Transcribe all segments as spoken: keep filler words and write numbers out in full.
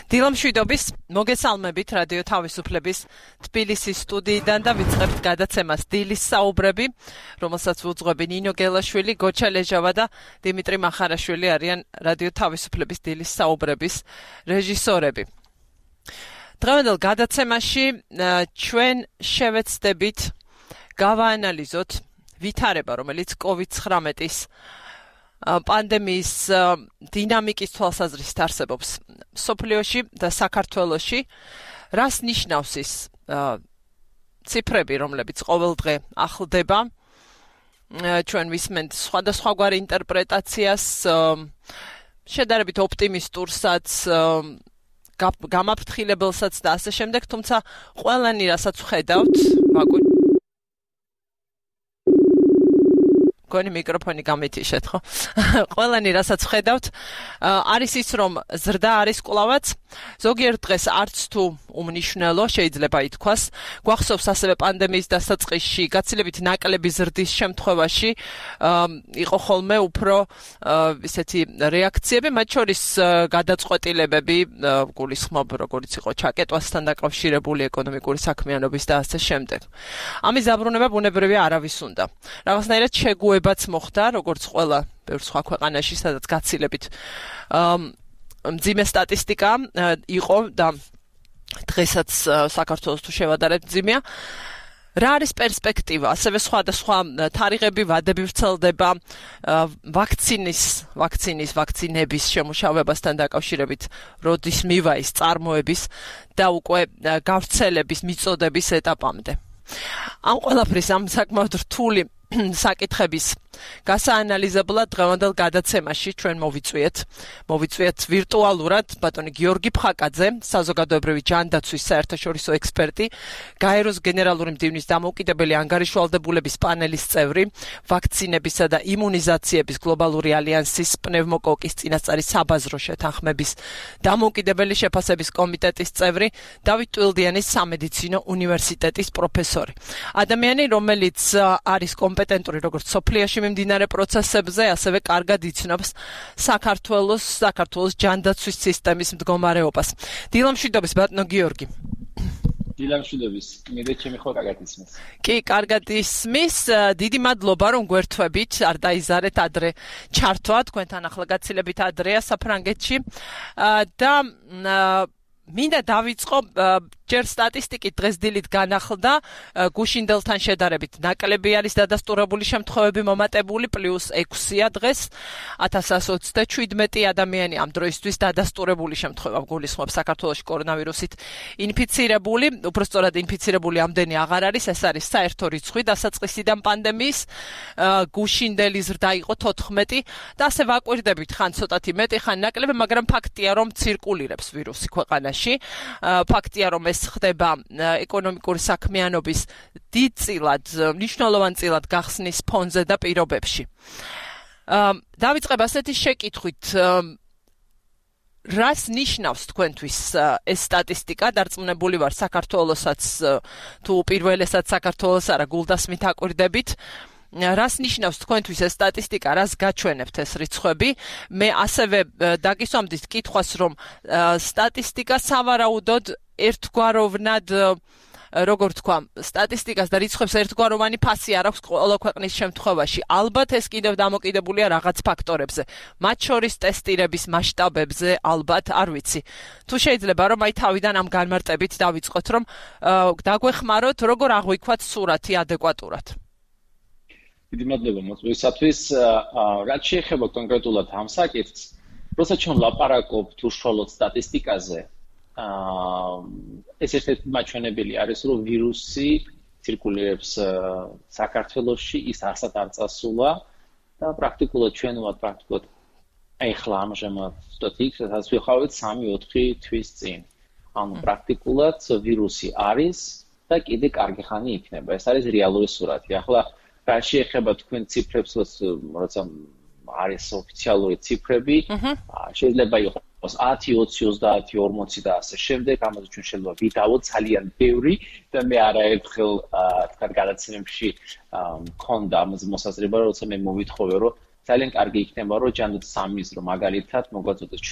დილამშვიდობის, მოგესალმებით რადიო თავისუფლების თბილისის სტუდიიდან და ვიწყებთ გადაცემას დილის საუბრები, რომელსაც უძღვები ნინო გელაშვილი, გოჩა ლეჟავა და დიმიტრი მახარაშვილი არიან რადიო თავისუფლების დილის საუბრების რეჟისორები. დღევანდელ გადაცემაში ჩვენ შევეცდებით გავაანალიზოთ ვითარება, რომელიც კოვიდ ცხრამეტის პანდემიის დინამიკის თვალსაზრისით არსებობს სოფლიოში და საქართველოში, რას ნიშნავს ის ციფრები, რომლებიც ყოველდღე ახლდება, ჩვენ ვისმენთ სხვადასხვაგვარ ინტერპრეტაციას, შედარებით ოპტიმისტურსაც, გამაფრთხილებელსაც და ასე შემდეგ, თუმცა ყველანი რასაც ვხედავთ, ვაკვირ გონი მიკროფონი გამეთიშეთ, ხო? ყველანი რასაც ვხედავთ, არის ის, რომ ზრდა არის კვლავაც, ზოგიერთ დღეს არც თუ უმნიშვნელო, შეიძლება ითქვას, გვახსოვს ასევე პანდემიის დასაწყისში, გაცილებით ნაკლები ზრდის შემთხვევაში, იყო ხოლმე უფრო ისეთი რეაქციები, მათ შორის გადაწყვეტილებები, გულისხმობ, როგორც იყო ჩაკეტვასთან დაკავშირებული ეკონომიკური საქმიანობის და ასე შემდეგ. ამის დაბრუნება ბუნებრივია არავის უნდა. რაღაცნაირად შეგუება ბაც მოხდა, როგორც ყველა ბევრ სხვა ქვეყანაში, სადაც გაცილებით მძიმე სტატისტიკა იყო და დღესაც საქართველოს თუ შევადარებთ მძიმეა. რა არის პერსპექტივა? ასევე სხვადასხვა თარიღები, ვადები ვრცელდება ვაქცინის, ვაქცინის, ვაქცინების შემუშავებასთან დაკავშირებით, როდის მივა ის წარმოების და უკვე გავრცელების მიწოდების ეტაპამდე. ამ ყველაფრის ამ საკმაოდ რთული საკითხების გასაანალიზებლად დღევანდელ გადაცემაში ჩვენ მოვიწვიეთ, მოვიწვიეთ ვირტუალურად ბატონი გიორგი ფხაკაძე, საზოგადოებრივი ჯანდაცვის საერთაშორისო ექსპერტი, გაეროს გენერალური მდივნის დამოუკიდებელი ანგარიშვალდებულების პანელის წევრი, ვაქცინებისა და იმუნიზაციების გლობალური ალიანსის პნევმოკოკის წინასწარი საბაზრო შეთანხმების დამოუკიდებელი შეფასების კომიტეტის წევრი, დავით ტვილდიანის სამედიცინო უნივერსიტეტის პროფესორი. ადამიანი, რომელიც არის კომპეტენტური როგორც სოფლიოში მიმდინარე პროცესებზე, ასევე კარგად იცნობს საქართველოს, საქართველოს ჯანდაცვის სისტემის მდგომარეობას. დილამშვიდობის ბატონო გიორგი. დილამშვიდობის, მიდე ჩემი ხო კარგად ისმის. კი, კარგად ისმის. დიდი მადლობა რომ გვერთვებით, არ დაიზარეთ ადრე ჩართვა, თქვენთან ახლა გაცილებით ადრეა საფრანგეთში და მინდა დავიწყო ჯერ სტატისტიკით დღეს დილით განახლდა გუშინდელთან შედარებით ნაკლები არის დადასტურებული შემთხვევები მომატებული პლუს ექვსია დღეს ათას ათას ოცდაშვიდმეტი ადამიანი ამ დროისთვის დადასტურებული შემთხვევა გულისხმობს საქართველოში კორონავირუსით ინფიცირებული, უბრალოდ ინფიცირებული ამდენი აღარ არის, ეს არის საერთო რიცხვი დასაწყისიდან პანდემიის, გუშინდელი ზრდა იყო თოთხმეტი და ასე ვაკვირდებით ხან ცოტათი მეტი, ხან ნაკლები, მაგრამ ფაქტია რომ ცირკულირებს ვირუსი ქვეყანაში, ფაქტია რომ ხდება ეკონომიკური საქმიანობის დიდწილად, მნიშვნელოვანწილად გახსნის ფონზე და პირობებში. დავიწყებ ასეთი შეკითხვით, რას ნიშნავს თქვენთვის ეს სტატისტიკა? დარწმუნებული ვარ საქართველოსაც თუ პირველესაც საქართველოს არა გულდასმით აკვირდებით. რას ნიშნავს თქვენთვის ეს სტატისტიკა, რას გაჩვენებთ ეს რიცხვები? მე ასევე დაგისვამდით კითხვას, რომ სტატისტიკა სავარაუდოდ ერთგვაროვნად, როგორ თქვა, სტატისტიკას და რიცხვებს ერთგვაროვანი ფასი არ აქვს ყველა ქვეყნის შემთხვევაში. ალბათ ეს კიდევ დამოკიდებულია რაღაც ფაქტორებზე, მათ შორის ტესტირების მასშტაბებზე, ალბათ, არ ვიცი. თუ შეიძლება რომ აი თავიდან ამ განმარტებით დავიწყოთ, რომ დაგვეხმაროთ, როგორ აღვიქვათ სურათი ადეკვატურად. დიდი მადლობა მოწვევისათვის. რაც შეეხება კონკრეტულად ამ საკითხს, როცა ჩვენ ლაპარაკობთ უშუალოდ სტატისტიკაზე, ეს ერთ-ერთი მაჩვენებელი არის, რომ ვირუსი ცირკულირებს საქართველოში, ის არსად არ წასულა და პრაქტიკულად ჩვენ ვართ პრაქტიკულად ახლა ამჟამად ვთქვით იქ, სადაც ვიხავთ სამი ოთხი თვის წინ. ანუ პრაქტიკულად ვირუსი არის და კიდე კარგი ხანი იქნება. ეს არის რეალური სურათი. ახლა რა შეეხება თქვენ ციფრებს, როცა არის ოფიციალური ციფრები, შეიძლება იყოს ათი, ოცი, ოცდაათი, ორმოცი და ასე შემდეგ, ამაზე ჩვენ შეიძლება ვიდაოთ ძალიან ბევრი და მე არაერთხელ თქვენ გადაცემებში მქონდა ამაზე მოსაზრება, როცა მე მოვითხოვე, რომ ძალიან კარგი იქნება, რომ ჯანდაცვის სამინისტრო მაგალითად მოგვაწოდოს ჩვენ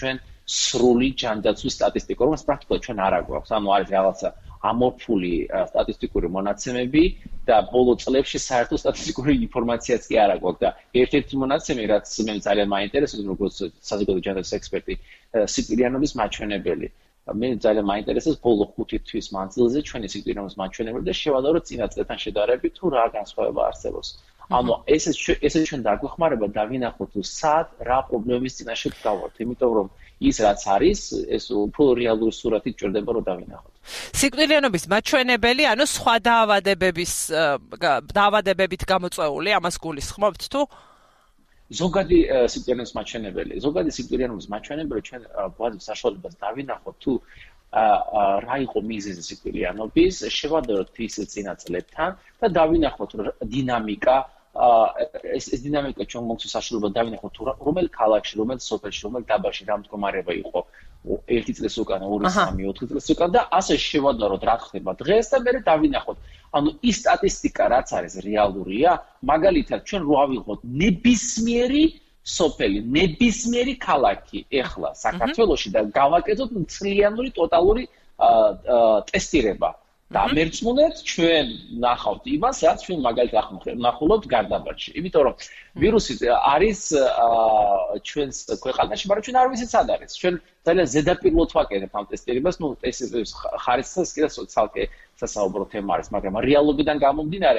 სრული ჯანდაცვის სტატისტიკა, რომელსაც პრაქტიკულად ჩვენ არ აგვაქვს. ანუ არის რაღაცა ამორფული სტატისტიკური მონაცემები და ბოლო წლებში საერთო სტატისტიკური ინფორმაციაც კი არ აგვაქვს და ერთ-ერთი მონაცემი, რაც მე ძალიან მაინტერესებს, როგორც საზოგადო ჯანდაცვის ექსპერტი, სიკვდილიანობის მაჩვენებელი. მე ძალიან მაინტერესებს ბოლო ხუთი თვის მანძილზე ჩვენი სიკვდილიანობის მაჩვენებელი და შევადარო წინა წლებთან შედარებით თუ რა განსხვავება არსებობს. ანუ ესე ესე ჩვენ დაგვეხმარება დავინახოთ თუ სად რა პრობლემის წინაშე ვდგავართ, იმიტომ რომ ის რაც არის, ეს უფრო რეალური სურათი ჭირდება რომ დავინახოთ. სიკვდილიანობის მაჩვენებელი, ანუ სხვა დაავადებების დაავადებებით გამოწვეული, ამას გულისხმობთ თუ? ზოგადი სიკვდილიანობის მაჩვენებელი, ზოგადი სიკვდილიანობის მაჩვენებელი ჩვენ გვაძლევს საშუალებას დავინახოთ თუ რა იყო მიზეზი სიკვდილიანობის, შევადაროთ ის წინა წლებთან და დავინახოთ დინამიკა ეს ეს დინამიკა ჩვენ მოგვცეს საშუალება დავინახოთ თუ რომელ ქალაქში, რომელ სოფელში, რომელ დაბაში რა მდგომარეობა იყო ერთი წლის უკან, ორი, სამი, ოთხი წლის უკან და ასე შევადაროთ რა ხდება დღეს და მერე დავინახოთ. ანუ ის სტატისტიკა რაც არის რეალურია, მაგალითად ჩვენ რო ავიღოთ ნებისმიერი სოფელი, ნებისმიერი ქალაქი ეხლა საქართველოში და გავაკეთოთ მთლიანური ტოტალური ტესტირება. დამერწმუნეთ ჩვენ ნახავთ იმას, რაც ჩვენ მაგალითად ნახულობთ გარდაბარში. იმიტომ რომ ვირუსი არის ჩვენს ქვეყანაში, მაგრამ ჩვენ არ ვიცით სად არის. ჩვენ ძალიან ზედაპირულად ვაკეთებთ ამ ტესტირებას, ნუ ტესტირების ხარისხს კიდე ცალკე სასაუბრო თემა არის, მაგრამ რეალობიდან გამომდინარე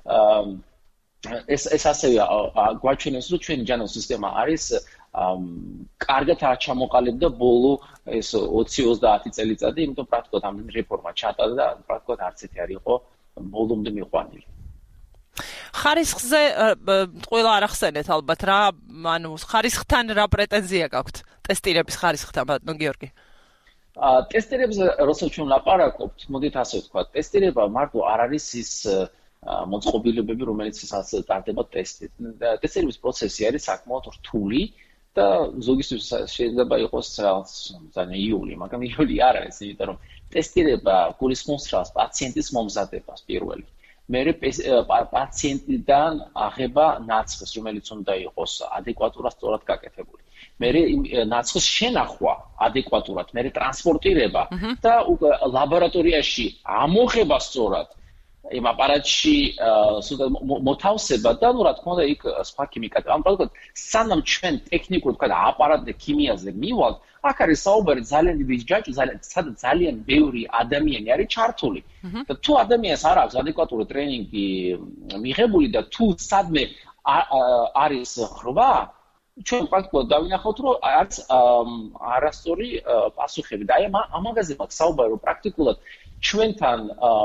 ეს ეს ასევე გვაჩვენებს, რომ ჩვენი ჯანდაცვის სისტემა არის კარგად არ ჩამოყალიბდა ბოლო ეს ოცი ოცდაათი წელიწადი, იმიტომ პრაქტიკულად ამ რეფორმა ჩატარდა და პრაქტიკულად არც ერთი არ იყო ბოლომდე მიყვანილი. ხარისხზე ყველა არ ახსენეთ ალბათ რა, ანუ ხარისხთან რა პრეტენზია გაქვთ? ტესტირების ხარისხთან, ბატონო გიორგი. ტესტირებზე როცა ჩვენ ლაპარაკობთ, მოდით ასე ვთქვათ, ტესტირება მარტო არ არის ის მოწყობილობები, რომელიც ტარდება ტესტით. ტესტირების პროცესი არის საკმაოდ რთული და ზოგისთვის შეიძლება იყოს ძალიან იული, მაგრამ იული არ არის, იმიტომ რომ ტესტირება გულისხმობს რას? პაციენტის მომზადებას პირველი. მერე პაციენტიდან აღება ნაცხის, რომელიც უნდა იყოს ადეკვატურად სწორად გაკეთებული. მერე ნაცხის შენახვა ადეკვატურად, მერე ტრანსპორტირება და ლაბორატორიაში ამოღება სწორად იმ აპარატში მოთავსება და ნუ რა თქმა უნდა იქ სხვა ქიმიკატი. ამ პრაქტიკულად სანამ ჩვენ ტექნიკურად ვქოთ აპარატზე ქიმიაზე მივალთ, აქ არის საუბარი ძალიან დიდი ჯაჭვი, ძალიან ძალიან ბევრი ადამიანი არის ჩართული. და თუ ადამიანს არ აქვს ადეკვატური ტრენინგი მიღებული და თუ სადმე არის ხრობა, ჩვენ პრაქტიკულად დავინახავთ, რომ არც არასწორი პასუხები და აი ამაგაზე მაქვს საუბარი, რომ პრაქტიკულად ჩვენთან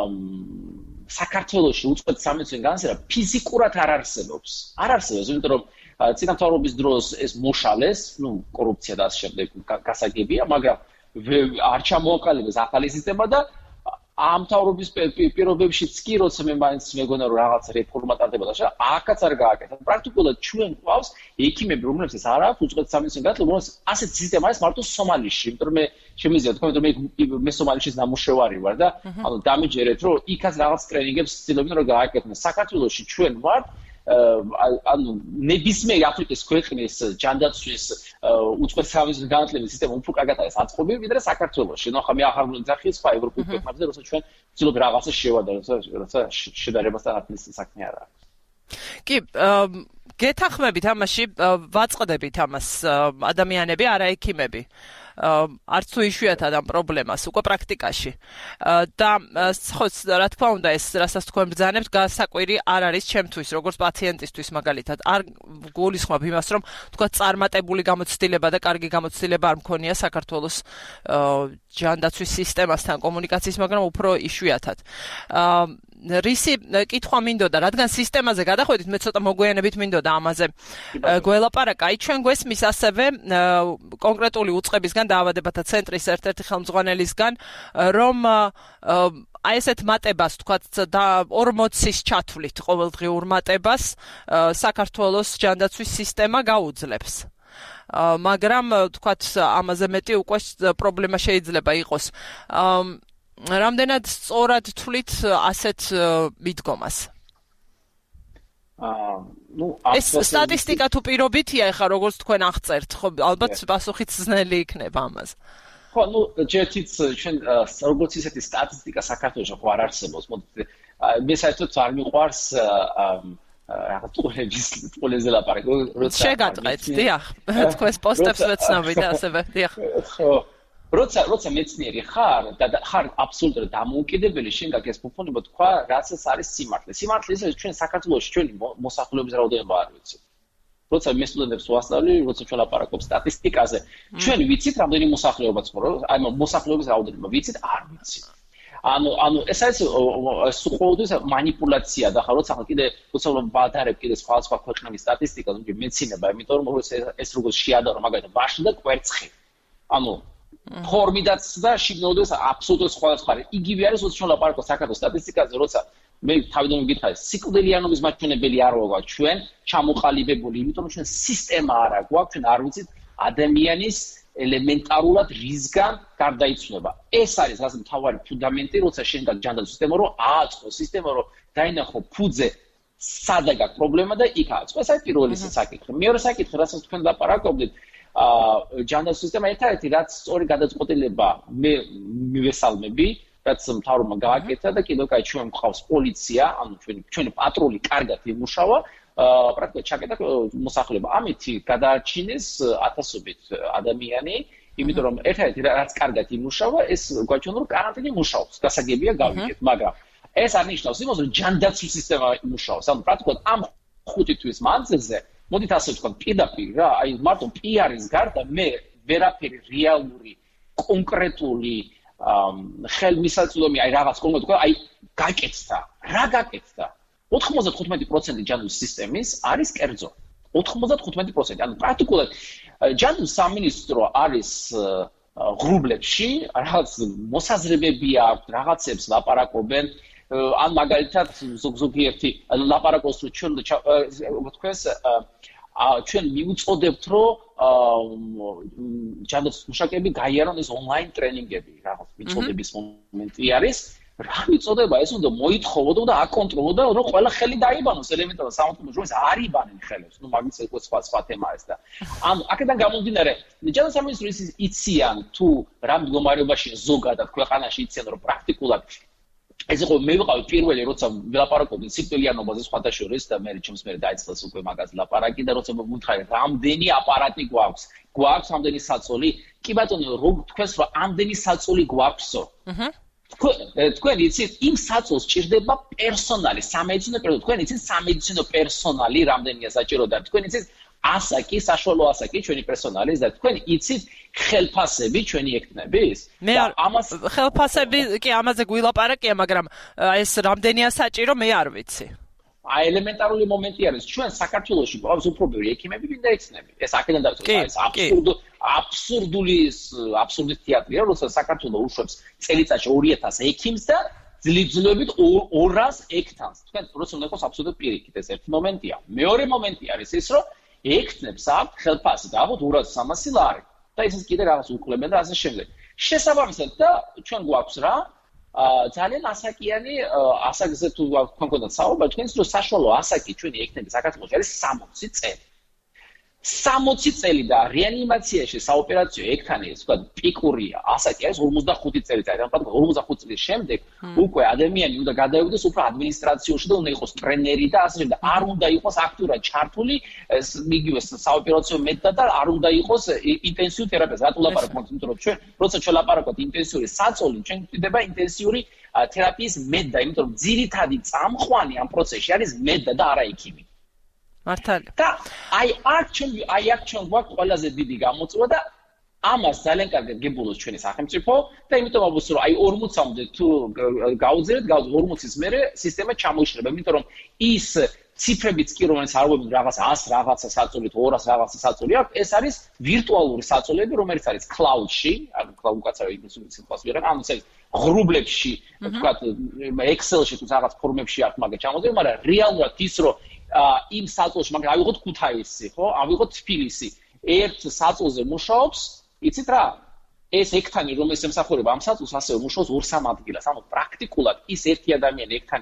საქართველოში უწყვეტ სამი წლის განმავლობაში ფიზიკურად არ არსებობს. არ არსებობს, იმიტომ რომ წინამძღოლობის დროს ეს მოშალეს, ну, კორუფცია და ასე შემდეგ გასაგებია, მაგრამ არ ჩამოაყალიბეს ახალი სისტემა და ამ მთავრობის პირობებშიც კი, როცა მე მაინც მეგონა რომ რაღაც რეფორმა ტარდება და შეიძლება, აქაც არ გააკეთა. პრაქტიკულად ჩვენ გვყავს ექიმები, რომლებსაც არ აქვს უწყვეტ სამი წლის განმავლობაში, რომელსაც ასეთ სისტემა არის მარტო სომალიში, იმიტომ რომ მე შემიძლია თქვა, რომ მე მე სომალიშის ნამუშევარი ვარ და ანუ დამიჯერეთ, რომ იქაც რაღაც ტრენინგებს ცდილობენ რომ გააკეთონ. საქართველოში ჩვენ ვართ ანუ ნებისმიერი აფრიკის ქვეყნის ჯანდაცვის უწყვეტ სამი წლის განმავლობის სისტემა უფრო კარგად არის აწყობილი, ვიდრე საქართველოში. ნუ ხა მე ახალ ძახის სხვა ევროპულ ქვეყნებზე, როცა ჩვენ ვცდილობთ რაღაცა შევადაროთ, როცა შედარებასთან ათლის საქმე არ არის. კი, გეთანხმებით ამაში, ვაწყდებით ამას ადამიანები, არა ექიმები. არც თუ იშვიათად ამ პრობლემას უკვე პრაქტიკაში. და ხო, რა თქმა უნდა, ეს რასაც თქვენ ბრძანებთ, გასაკვირი არ არის ჩემთვის, როგორც პაციენტისთვის მაგალითად. არ გულისხმობ იმას, რომ თქვა წარმატებული გამოცდილება და კარგი გამოცდილება არ მქონია საქართველოს ჯანდაცვის სისტემასთან კომუნიკაციის, მაგრამ უფრო იშვიათად. რისი კითხვა მინდოდა, რადგან სისტემაზე გადახვედით, მე ცოტა მოგვიანებით მინდოდა ამაზე გველაპარაკა. აი ჩვენ გვესმის ასევე კონკრეტული უწყებისგან დაავადებათა ცენტრის ერთ-ერთი ხელმძღვანელისგან, რომ აი ესეთ მატებას, თქვათ, და ორმოცის ჩათვლით ყოველდღიურ მატებას საქართველოს ჯანდაცვის სისტემა გაუძლებს. მაგრამ თქვათ, ამაზე მეტი უკვე პრობლემა შეიძლება იყოს. რამდენად სწორად თვლით ასეთ მიდგომას? აა ნუ ეს სტატისტიკა თუ პირობითია, ეხლა როგორც თქვენ აღწერთ, ხო, ალბათ პასუხიც ძნელი იქნება ამაზე. ხო, ნუ ჯერთიც ჩვენ როგორც ისეთი სტატისტიკა საქართველოში ხო არ არსებობს. მოდით მე საერთოდ არ მიყვარს რაღაც ტყუილების ტყუილებზე ლაპარაკი, როცა შეგატყეთ, დიახ. თქვენს პოსტებს ვეცნობი და ასევე, დიახ. ხო. როცა როცა მეცნიერი ხარ და ხარ აბსოლუტურად დამოუკიდებელი, შენ გაქვს ეს ფუფუნება თქვა, რაც არის სიმართლე. სიმართლე ის ჩვენ საქართველოში ჩვენი მოსახლეობის რაოდენობა არ ვიცით. როცა მე სტუდენტებს ვასწავლი, როცა ჩვენ ლაპარაკობ სტატისტიკაზე, ჩვენ ვიცით რამდენი მოსახლეობა ცხოვრობს, აი მოსახლეობის რაოდენობა ვიცით, არ ვიცით. ანუ ანუ ეს არის ეს ყოველთვის манипуляცია და ხა როცა კიდე როცა ვადარებ კიდე სხვა სხვა ქვეყნების სტატისტიკას, უკვე მეცინება, იმიტომ რომ ეს როგორც შეადარო მაგალითად ვაში და კვერცხი. ანუ ფორმიდაც და შიგნოდაც აბსოლუტურად სხვადასხვა არის. იგივე არის როცა ჩვენ ლაპარაკობთ საქართველოს სტატისტიკაზე, როცა მე თავიდან მიგითხარი, სიკვდილიანობის მაჩვენებელი არ ვაქვს ჩვენ ჩამოყალიბებული, იმიტომ რომ ჩვენ სისტემა არ აქვს, გვაქვს ჩვენ არ ვიცით ადამიანის ელემენტარულად რისგან გარდაიცვლება. ეს არის რაღაც მთავარი ფუნდამენტი, როცა შენ გაჯანდაცვის სისტემა, რომ ააწყო სისტემა, რომ დაინახო ფუძე სადა გაქვს პრობლემა და იქ ააწყო. ეს არის პირველი საკითხი. მეორე საკითხი, რასაც თქვენ ლაპარაკობდით, აა ჯანდაცვის სისტემა ერთ-ერთი რაც სწორი გადაწყვეტილება მე მივესალმები, რაც მთავრობამ გააკეთა და კიდევ კაი ჩვენ გვყავს პოლიცია, ანუ ჩვენი ჩვენი პატრული კარგად იმუშავა, აა პრაქტიკულად ჩაკეტა მოსახლეობა. ამით გადაარჩინეს ათასობით ადამიანი, იმიტომ რომ ერთ-ერთი რაც კარგად იმუშავა, ეს გვაჩვენა რომ კარანტინი მუშაობს. გასაგებია გავიგეთ, მაგრამ ეს არ ნიშნავს იმას, რომ ჯანდაცვის სისტემა იმუშაობს. ანუ პრაქტიკულად ამ ხუთი თვის მანძილზე მოდით ასე ვთქვათ, პირდაპირ რა, აი მარტო პი არ-ის გარდა მე ვერაფერი რეალური, კონკრეტული ხელმისაწვდომი, აი რაღაც კონკრეტული, აი გაკეთდა. რა გაკეთდა? ოთხმოცდათხუთმეტი პროცენტი ჯანდაცვის სისტემის არის კერძო. ოთხმოცდათხუთმეტი პროცენტი. ანუ პრაქტიკულად ჯანდაცვის სამინისტრო არის ღრუბლებში, რაღაც მოსაზრებები აქვს, რაღაცებს ლაპარაკობენ. ან მაგალითად ზოგზოგიერთი ლაპარაკობს რომ ჩვენ თქვენს ჩვენ მივუწოდებთ რომ ჯანდაცვის მუშაკები გაიარონ ეს ონლაინ ტრენინგები რაღაც მიწოდების მომენტი არის რა მიწოდება ეს უნდა მოითხოვოდო და აკონტროლო და რომ ყველა ხელი დაიბანოს ელემენტარულად სამართლებრივ ჯგუფს არ იბანენ ხელებს ნუ მაგის ეს სხვა სხვა თემა არის და ანუ აქედან გამომდინარე ჯანდაცვის სამინისტრო იციან თუ რა მდგომარეობაში ზოგადად ქვეყანაში იციან რომ პრაქტიკულად ეს იყო მე ვიყავი პირველი როცა ვილაპარაკობდი სიკვდილიანობაზე სხვათა შორის და მე ჩემს მე დაიწყეს უკვე მაგას ლაპარაკი და როცა მომთხარი რამდენი აპარატი გვაქვს გვაქვს ამდენი საწოლი კი ბატონო რო თქვენს რომ ამდენი საწოლი გვაქვსო აჰა თქვენ იცით იმ საწოლს ჭირდება პერსონალი სამედიცინო პერსონალი თქვენ იცით სამედიცინო პერსონალი რამდენია საჭირო და თქვენ იცით ასაკი საშუალო ასაკი ჩვენი პერსონალის და თქვენ იცით ხელფასები ჩვენი ექთნების მე ამას ხელფასები კი ამაზე გვილაპარაკია მაგრამ ეს რამდენია საჭირო მე არ ვიცი აი ელემენტარული მომენტი არის ჩვენ საქართველოში გვაქვს უფრობები ექიმები ვინდა ექცნები ეს აქედან დაიწყო ეს აბსურდული აბსურდული აბსურდი თეატრია როცა საქართველოს უშვებს წელიწადში ორი ათასი ექიმს და ძლივძლივებით ორას ექთანს თქვენ როცა უნდა იყოს აბსოლუტურად პირიქით ეს ერთი მომენტია მეორე მომენტი არის ის რომ ექთნებს აქვს ხელფასი და ალბათ ორას სამასი ლარი და ისიც კიდე რაღაც უკლებენ და ასე შემდეგ. შესაბამისად და ჩვენ გვაქვს რა ძალიან ასაკიანი ასაკზე თუ თქვენ გქონდათ საუბარი თქვენს რომ საშუალო ასაკი ჩვენი ექთნების საქართველოში არის სამოცი წელი. სამოცი წელი და რეანიმაციაში საოპერაციო ექთანი თქვა პიკურია ასაკი არის ორმოცდახუთი წელიწადი. ანუ ორმოცდახუთი წლის შემდეგ უკვე ადამიანი უნდა გადაევიდეს უფრო ადმინისტრაციაში და უნდა იყოს ტრენერი და ასე შემდეგ. არ უნდა იყოს აქტიურად ჩართული იგივე საოპერაციო მეთოდა და არ უნდა იყოს ინტენსიური თერაპია. რატო ლაპარაკობთ? იმიტომ რომ ჩვენ როცა ჩვენ ლაპარაკობთ ინტენსიური საწოლი, ჩვენ გვხვდება ინტენსიური თერაპიის მეთოდა, იმიტომ რომ ძირითადი წამყვანი ამ პროცესში არის მეთოდა და არა ექიმი. მართალია. და აი აქ ჩვენ აი აქ ჩვენ გვაქვს ყველაზე დიდი გამოწვევა და ამას ძალიან კარგად გებულოს ჩვენი სახელმწიფო და იმიტომ ალბათ რომ აი ორმოცამდე თუ გაუძლიერეთ ორმოცის მერე სისტემა ჩამოიშრება, იმიტომ რომ ის ციფრებიც კი რომელიც არ ვებინ რაღაც ას რაღაცა საწოლით ორას რაღაცა საწოლი აქვს, ეს არის ვირტუალური საწოლები, რომელიც არის cloud-ში, ანუ cloud უკაცრავი ინგლისური სიტყვას ვიღებ, ანუ ეს ღრუბლებში, ვთქვათ, Excel-ში თუ რაღაც ფორმებში აქვს მაგა ჩამოწერი, მაგრამ რეალურად ის რომ იმ საწოლში, მაგრამ ავიღოთ ქუთაისი, ხო? ავიღოთ თბილისი. ერთ საწოლზე მუშაობს, იცით რა? ეს ექთანი, რომელიც ემსახურება ამ საწოლს, ასევე მუშაობს ორ-სამ ადგილას. ანუ პრაქტიკულად ის ერთი ადამიანი ექთანი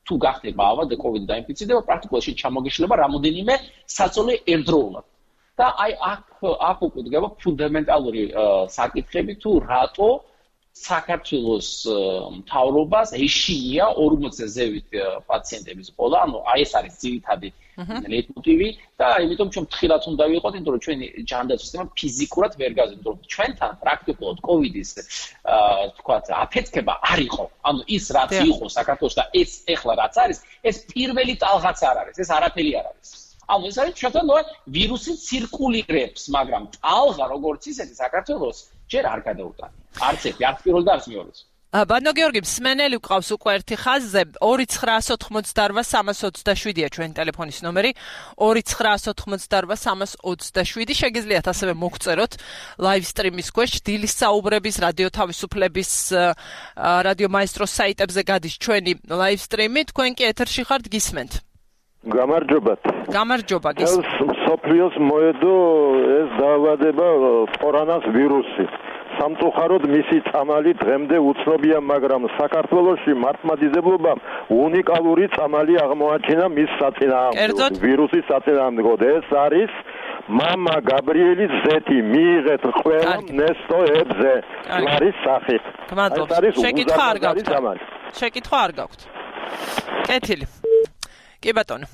თუ გახდება ავად COVID დაინფიცირდება, პრაქტიკულად ჩამოგიშლება რამოდენიმე საწოლე ერთდროულად. და აი აქ აქ უკვე დგება ფუნდამენტალური საკითხები თუ რატო საქართველოს მთავრობას ეშინია ორმოცზე ზევით პაციენტების ყოლა, ანუ აი ეს არის ძირითადი ლეიტმოტივი და იმიტომ ჩვენ ფრთხილად უნდა ვიყოთ, იმიტომ რომ ჩვენი ჯანდაცვის სისტემა ფიზიკურად ვერ გაზრდა, რომ ჩვენთან პრაქტიკულად COVID-ის თქვა აფეთქება არ იყო. ანუ ის რაც იყო საქართველოს და ეს ეხლა რაც არის, ეს პირველი ტალღაც არ არის, ეს არაფერი არ არის. ანუ ეს არის ჩვენთან ვირუსი ცირკულირებს, მაგრამ ტალღა როგორც ისეთი საქართველოს ჯერ არ გადაუტანია. არც ერთი, არც პირველი და არც მეორეც. ბანო გიორგი, მსმენელი გვყავს უკვე ერთი ხაზზე, ორი ცხრაასი ოცდაოთხმოცდაოთხ სამას ოცდაშვიდია ჩვენი ტელეფონის ნომერი, ორი ცხრაასი ოცდაოთხმოცდაოთხ სამას ოცდაშვიდი, შეგიძლიათ ასევე მოგწეროთ ლაივ სტრიმის ქვეშ, დილის საუბრების, რადიო თავისუფლების, რადიო მაესტროს საიტებზე გადის ჩვენი ლაივ სტრიმი, თქვენ კი ეთერში ხართ, გისმენთ. გამარჯობათ. გამარჯობა, გისმენთ. სოფლიოს მოედო ეს დაავადება კორონას ვირუსი. სამწუხაროდ მისი წამალი დღემდე უცნობია, მაგრამ საქართველოში მართლმადიდებლობამ უნიკალური წამალი აღმოაჩინა მის საწინააღმდეგოდ, ვირუსის საწინააღმდეგოდ. ეს არის მამა გაბრიელის ზეთი, მიიღეთ ყველა ნესტოებზე, ლარის სახით. გმადლობთ. შეკითხვა არ გაქვთ. შეკითხვა არ გაქვთ. კეთილი. კი ბატონო.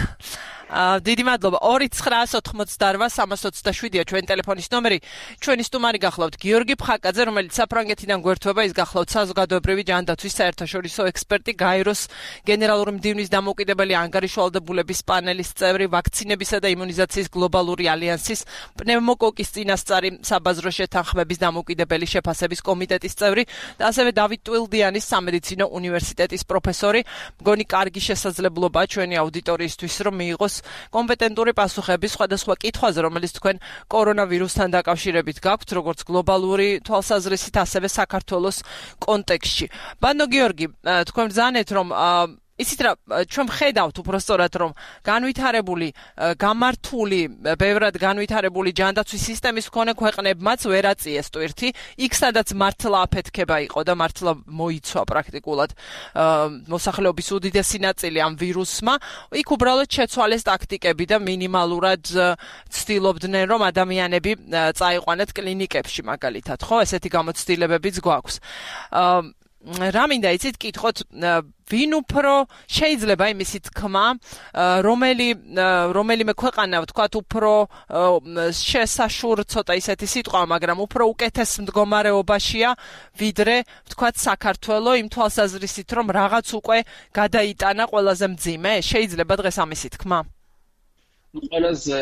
დიდი მადლობა. ორი ცხრაასი ოცდაოთხ სამას ოცდაშვიდია ჩვენი ტელეფონის ნომერი. ჩვენი სტუმარი გახლავთ გიორგი ფხაკაძე, რომელიც საფრანგეთიდან გვერდება, ის გახლავთ საზოგადოებრივი ჯანდაცვის საერთაშორისო ექსპერტი, გაეროს გენერალური მდივნის დამოუკიდებელი ანგარიშვალდებულების პანელის წევრი, ვაქცინებისა და იმუნიზაციის გლობალური ალიანსის პნევმოკოკის წინასწარი საბაზრო შეთანხმების დამოუკიდებელი შეფასების კომიტეტის წევრი და ასევე დავით ტვილდიანის სამედიცინო უნივერსიტეტის პროფესორი. მგონი კარგი შესაძლებლობაა ჩვენი აუდიტორიისთვის, რომ მიიღოს კომპეტენტური პასუხები სხვადასხვა კითხვაზე, რომელიც თქვენ კორონავირუსთან დაკავშირებით გაქვთ, როგორც გლობალური თვალსაზრისით, ასევე საქართველოს კონტექსტში. ბანო გიორგი, თქვენ ბრძანეთ, რომ ისიც რა ჩვენ ხედავთ უბრალოდ რომ განვითარებული, გამართული, ბევრად განვითარებული ჯანდაცვის სისტემის მქონე ქვეყნებმაც ვერ აწიეს ტვირთი, იქ სადაც მართლა აფეთქება იყო და მართლა მოიცვა პრაქტიკულად მოსახლეობის უდიდესი ნაწილი ამ ვირუსმა, იქ უბრალოდ შეცვალეს ტაქტიკები და მინიმალურად ცდილობდნენ, რომ ადამიანები წაიყვანათ კლინიკებში მაგალითად, ხო, ესეთი გამოცდილებებიც გვაქვს. რა მინდა იცით კითხოთ, ვინ უფრო შეიძლება იმისი თქმა, რომელი რომელიმე ქვეყანა ვთქვათ უფრო შესაშურ ცოტა ისეთი სიტყვა, მაგრამ უფრო უკეთეს მდგომარეობაშია, ვიდრე ვთქვათ საქართველო, იმ თვალსაზრისით, რომ რაღაც უკვე გადაიტანა ყველაზე მძიმე, შეიძლება დღეს ამისი თქმა? ნუ ყველაზე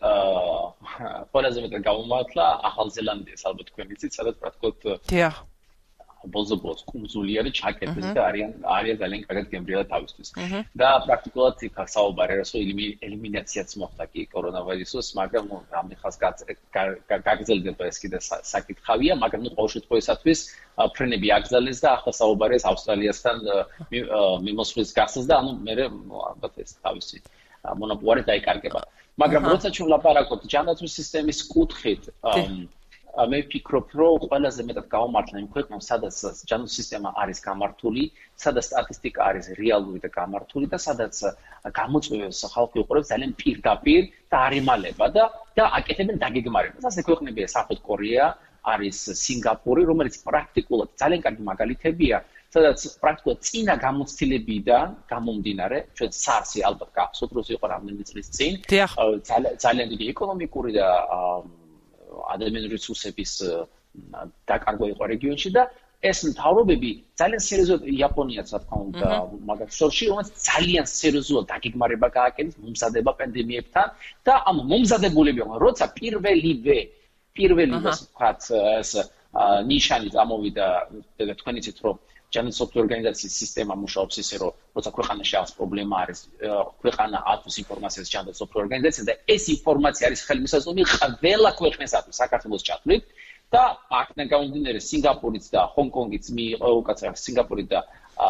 ყველაზე მეტად გამომართლა ახალზელანდიას, ალბათ თქვენ იცით, სადაც პრაქტიკულად დიახ ბოლოს კუნძული არის ჩაკეტილი და არიან არიან ძალიან კარგად გემრიელა თავისთვის. და პრაქტიკულად იქ საუბარი რასო ელიმინაციაც მოხდა კი კორონავირუსის, მაგრამ რამდენი ხანს გაგრძელდება ეს კიდე საკითხავია, მაგრამ ნუ ყოველ შემთხვევაში ფრენები აკრძალეს და ახლა საუბარი ეს ავსტრალიასთან მიმოსვლის გასცეს და ანუ მე ალბათ ეს თავისი მონოპოლარი დაიკარგება. მაგრამ როცა ჩვენ ვლაპარაკობთ ჯანდაცვის სისტემის კუთხით, მე ვფიქრობ, რომ ყველაზე მეტად გამომართლა იმ ქვეყნებს, სადაც ჯანდაცვის სისტემა არის გამართული, სადაც სტატისტიკა არის რეალური და გამართული და სადაც გამოწვევებს ხალხი უყურებს ძალიან პირდაპირ და არ იმალება და და აკეთებენ დაგეგმარებას. ასე ქვეყნებია საფრთხე კორეა, არის სინგაპური, რომელიც პრაქტიკულად ძალიან კარგი მაგალითებია, სადაც პრაქტიკულად წინა გამოცდილებიდან გამომდინარე, ჩვენ SARS-ი ალბათ გახსოვთ, როცა იყო რამდენი წლის წინ, ძალიან დიდი ეკონომიკური და ადამიანური რესურსების დაკარგვა იყო რეგიონში და ეს მთავრობები ძალიან სერიოზულად იაპონიაც რა თქმა უნდა მაგათ შორში რომელიც ძალიან სერიოზულად დაგეგმარება გააკეთეს მომზადება პანდემიებთან და ამ მომზადებულები როცა პირველივე პირველი ვთქვათ ეს ნიშანი წამოვიდა და თქვენ იცით რომ ჯანდაცვის ორგანიზაციის სისტემა მუშაობს ისე რომ როცა ქვეყანაში აქვს პრობლემა არის ქვეყანა აწვის ინფორმაციას ჯანდაცვის ორგანიზაციას და ეს ინფორმაცია არის ხელმისაწვდომი ყველა ქვეყნისათვის საქართველოს ჩათვლით და აქედან გამომდინარე სინგაპურიც და ჰონკონგიც მიიღო უკაცრავ სინგაპური და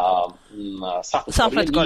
საფრანგეთი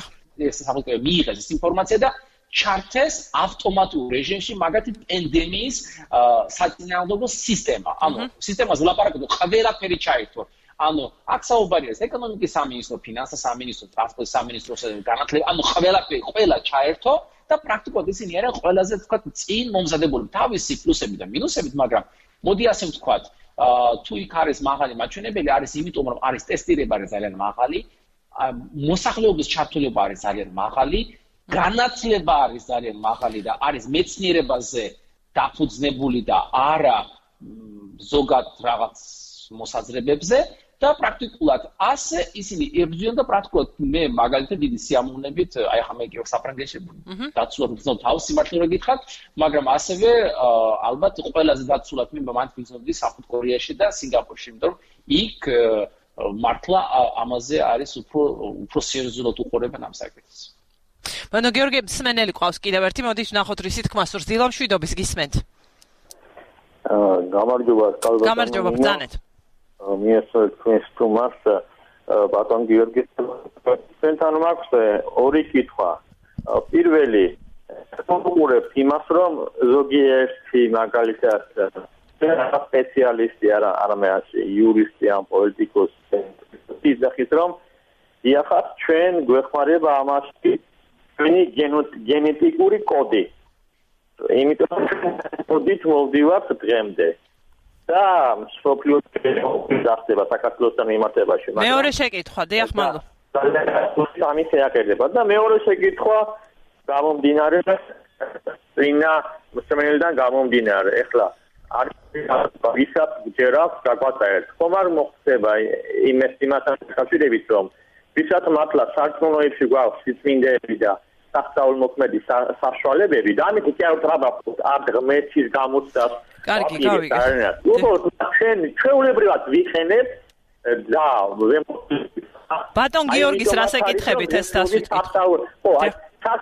მიიღეს ეს ინფორმაცია და ჩართეს ავტომატურ რეჟიმში მაგათი პანდემიის საწინააღმდეგო სისტემა ანუ სისტემაზე ლაპარაკობთ ყველაფერი ჩაერთო ანუ აქ საუბარია ეკონომიკის სამინისტრო, ფინანსთა სამინისტრო, ტრანსპორტის სამინისტროს განათლება, ანუ ყველაფერი ყველა ჩაერთო და პრაქტიკულად ისინი არიან ყველაზე თქვათ წინ მომზადებული თავისი პლუსებით და მინუსებით, მაგრამ მოდი ასე ვთქვათ, თუ იქ არის მაღალი მაჩვენებელი, არის იმიტომ რომ არის ტესტირება არის ძალიან მაღალი, მოსახლეობის ჩართულობა არის ძალიან მაღალი, განათლება არის ძალიან მაღალი და არის მეცნიერებაზე დაფუძნებული და არა ზოგად რაღაც მოსაზრებებზე და პრაქტიკულად ასე ისინი ებრძვიან და პრაქტიკულად მე მაგალითად დიდი სიამოვნებით აი ახლა მე კიდევ საფრანგეთში დაცულად ვგრძნობ თავს სიმართლე რომ გითხრათ, მაგრამ ასევე ალბათ ყველაზე დაცულად მე მანდ ვგრძნობდი სამხრეთ კორეაში და სინგაპურში, იმიტომ რომ იქ მართლა ამაზე არის უფრო უფრო სერიოზულად უყურებენ ამ საკითხს. ბანო გიორგი სმენელი ყავს კიდევ ერთი, მოდით ვნახოთ რისი თქმა სურს. დილა მშვიდობის გისმენთ. აა გამარჯობა, კალბატონო. გამარჯობა, ბრძანეთ. მიესწრეთ თქვენს თქმას, ბატონ გიორგი, თქვენთან მაქვს ორი კითხვა. პირველი, ვუყურებთ იმას, რომ ზოგიერთი მაგალითად სპეციალისტი არა, არამედ იურისტი ან პოლიტიკოსი იზახის, რომ იახაც ჩვენ გვეხმარება ამაში ჩვენი გენეტიკური კოდი. იმიტომ კოდით მოვდივართ დღემდე. და სოფლიოს გასწება საქართველოსთან მიმართებაში. მეორე შეკითხვა, დიახ, მადლობა. სამი შეაკერდება და მეორე შეკითხვა გამომდინარე წინა მსმენელიდან გამომდინარე. ეხლა არის ვისაც ჯერავს გაგვაწევთ. ხომ არ მოხდება იმას იმასთან კავშირებით, რომ ვისაც მართლა სარწმუნოებში გვაქვს სიწმინდეები და სასწაულმოქმედი საშუალებები და ამით კი არ ტრაბახობთ არ ღმერთის გამოცდას. კარგი, გავიგე. უბრალოდ ჩვენ ჩვეულებრივად ვიხენებ და ბატონ გიორგის რას ეკითხებით ეს დასვით? ხო, აი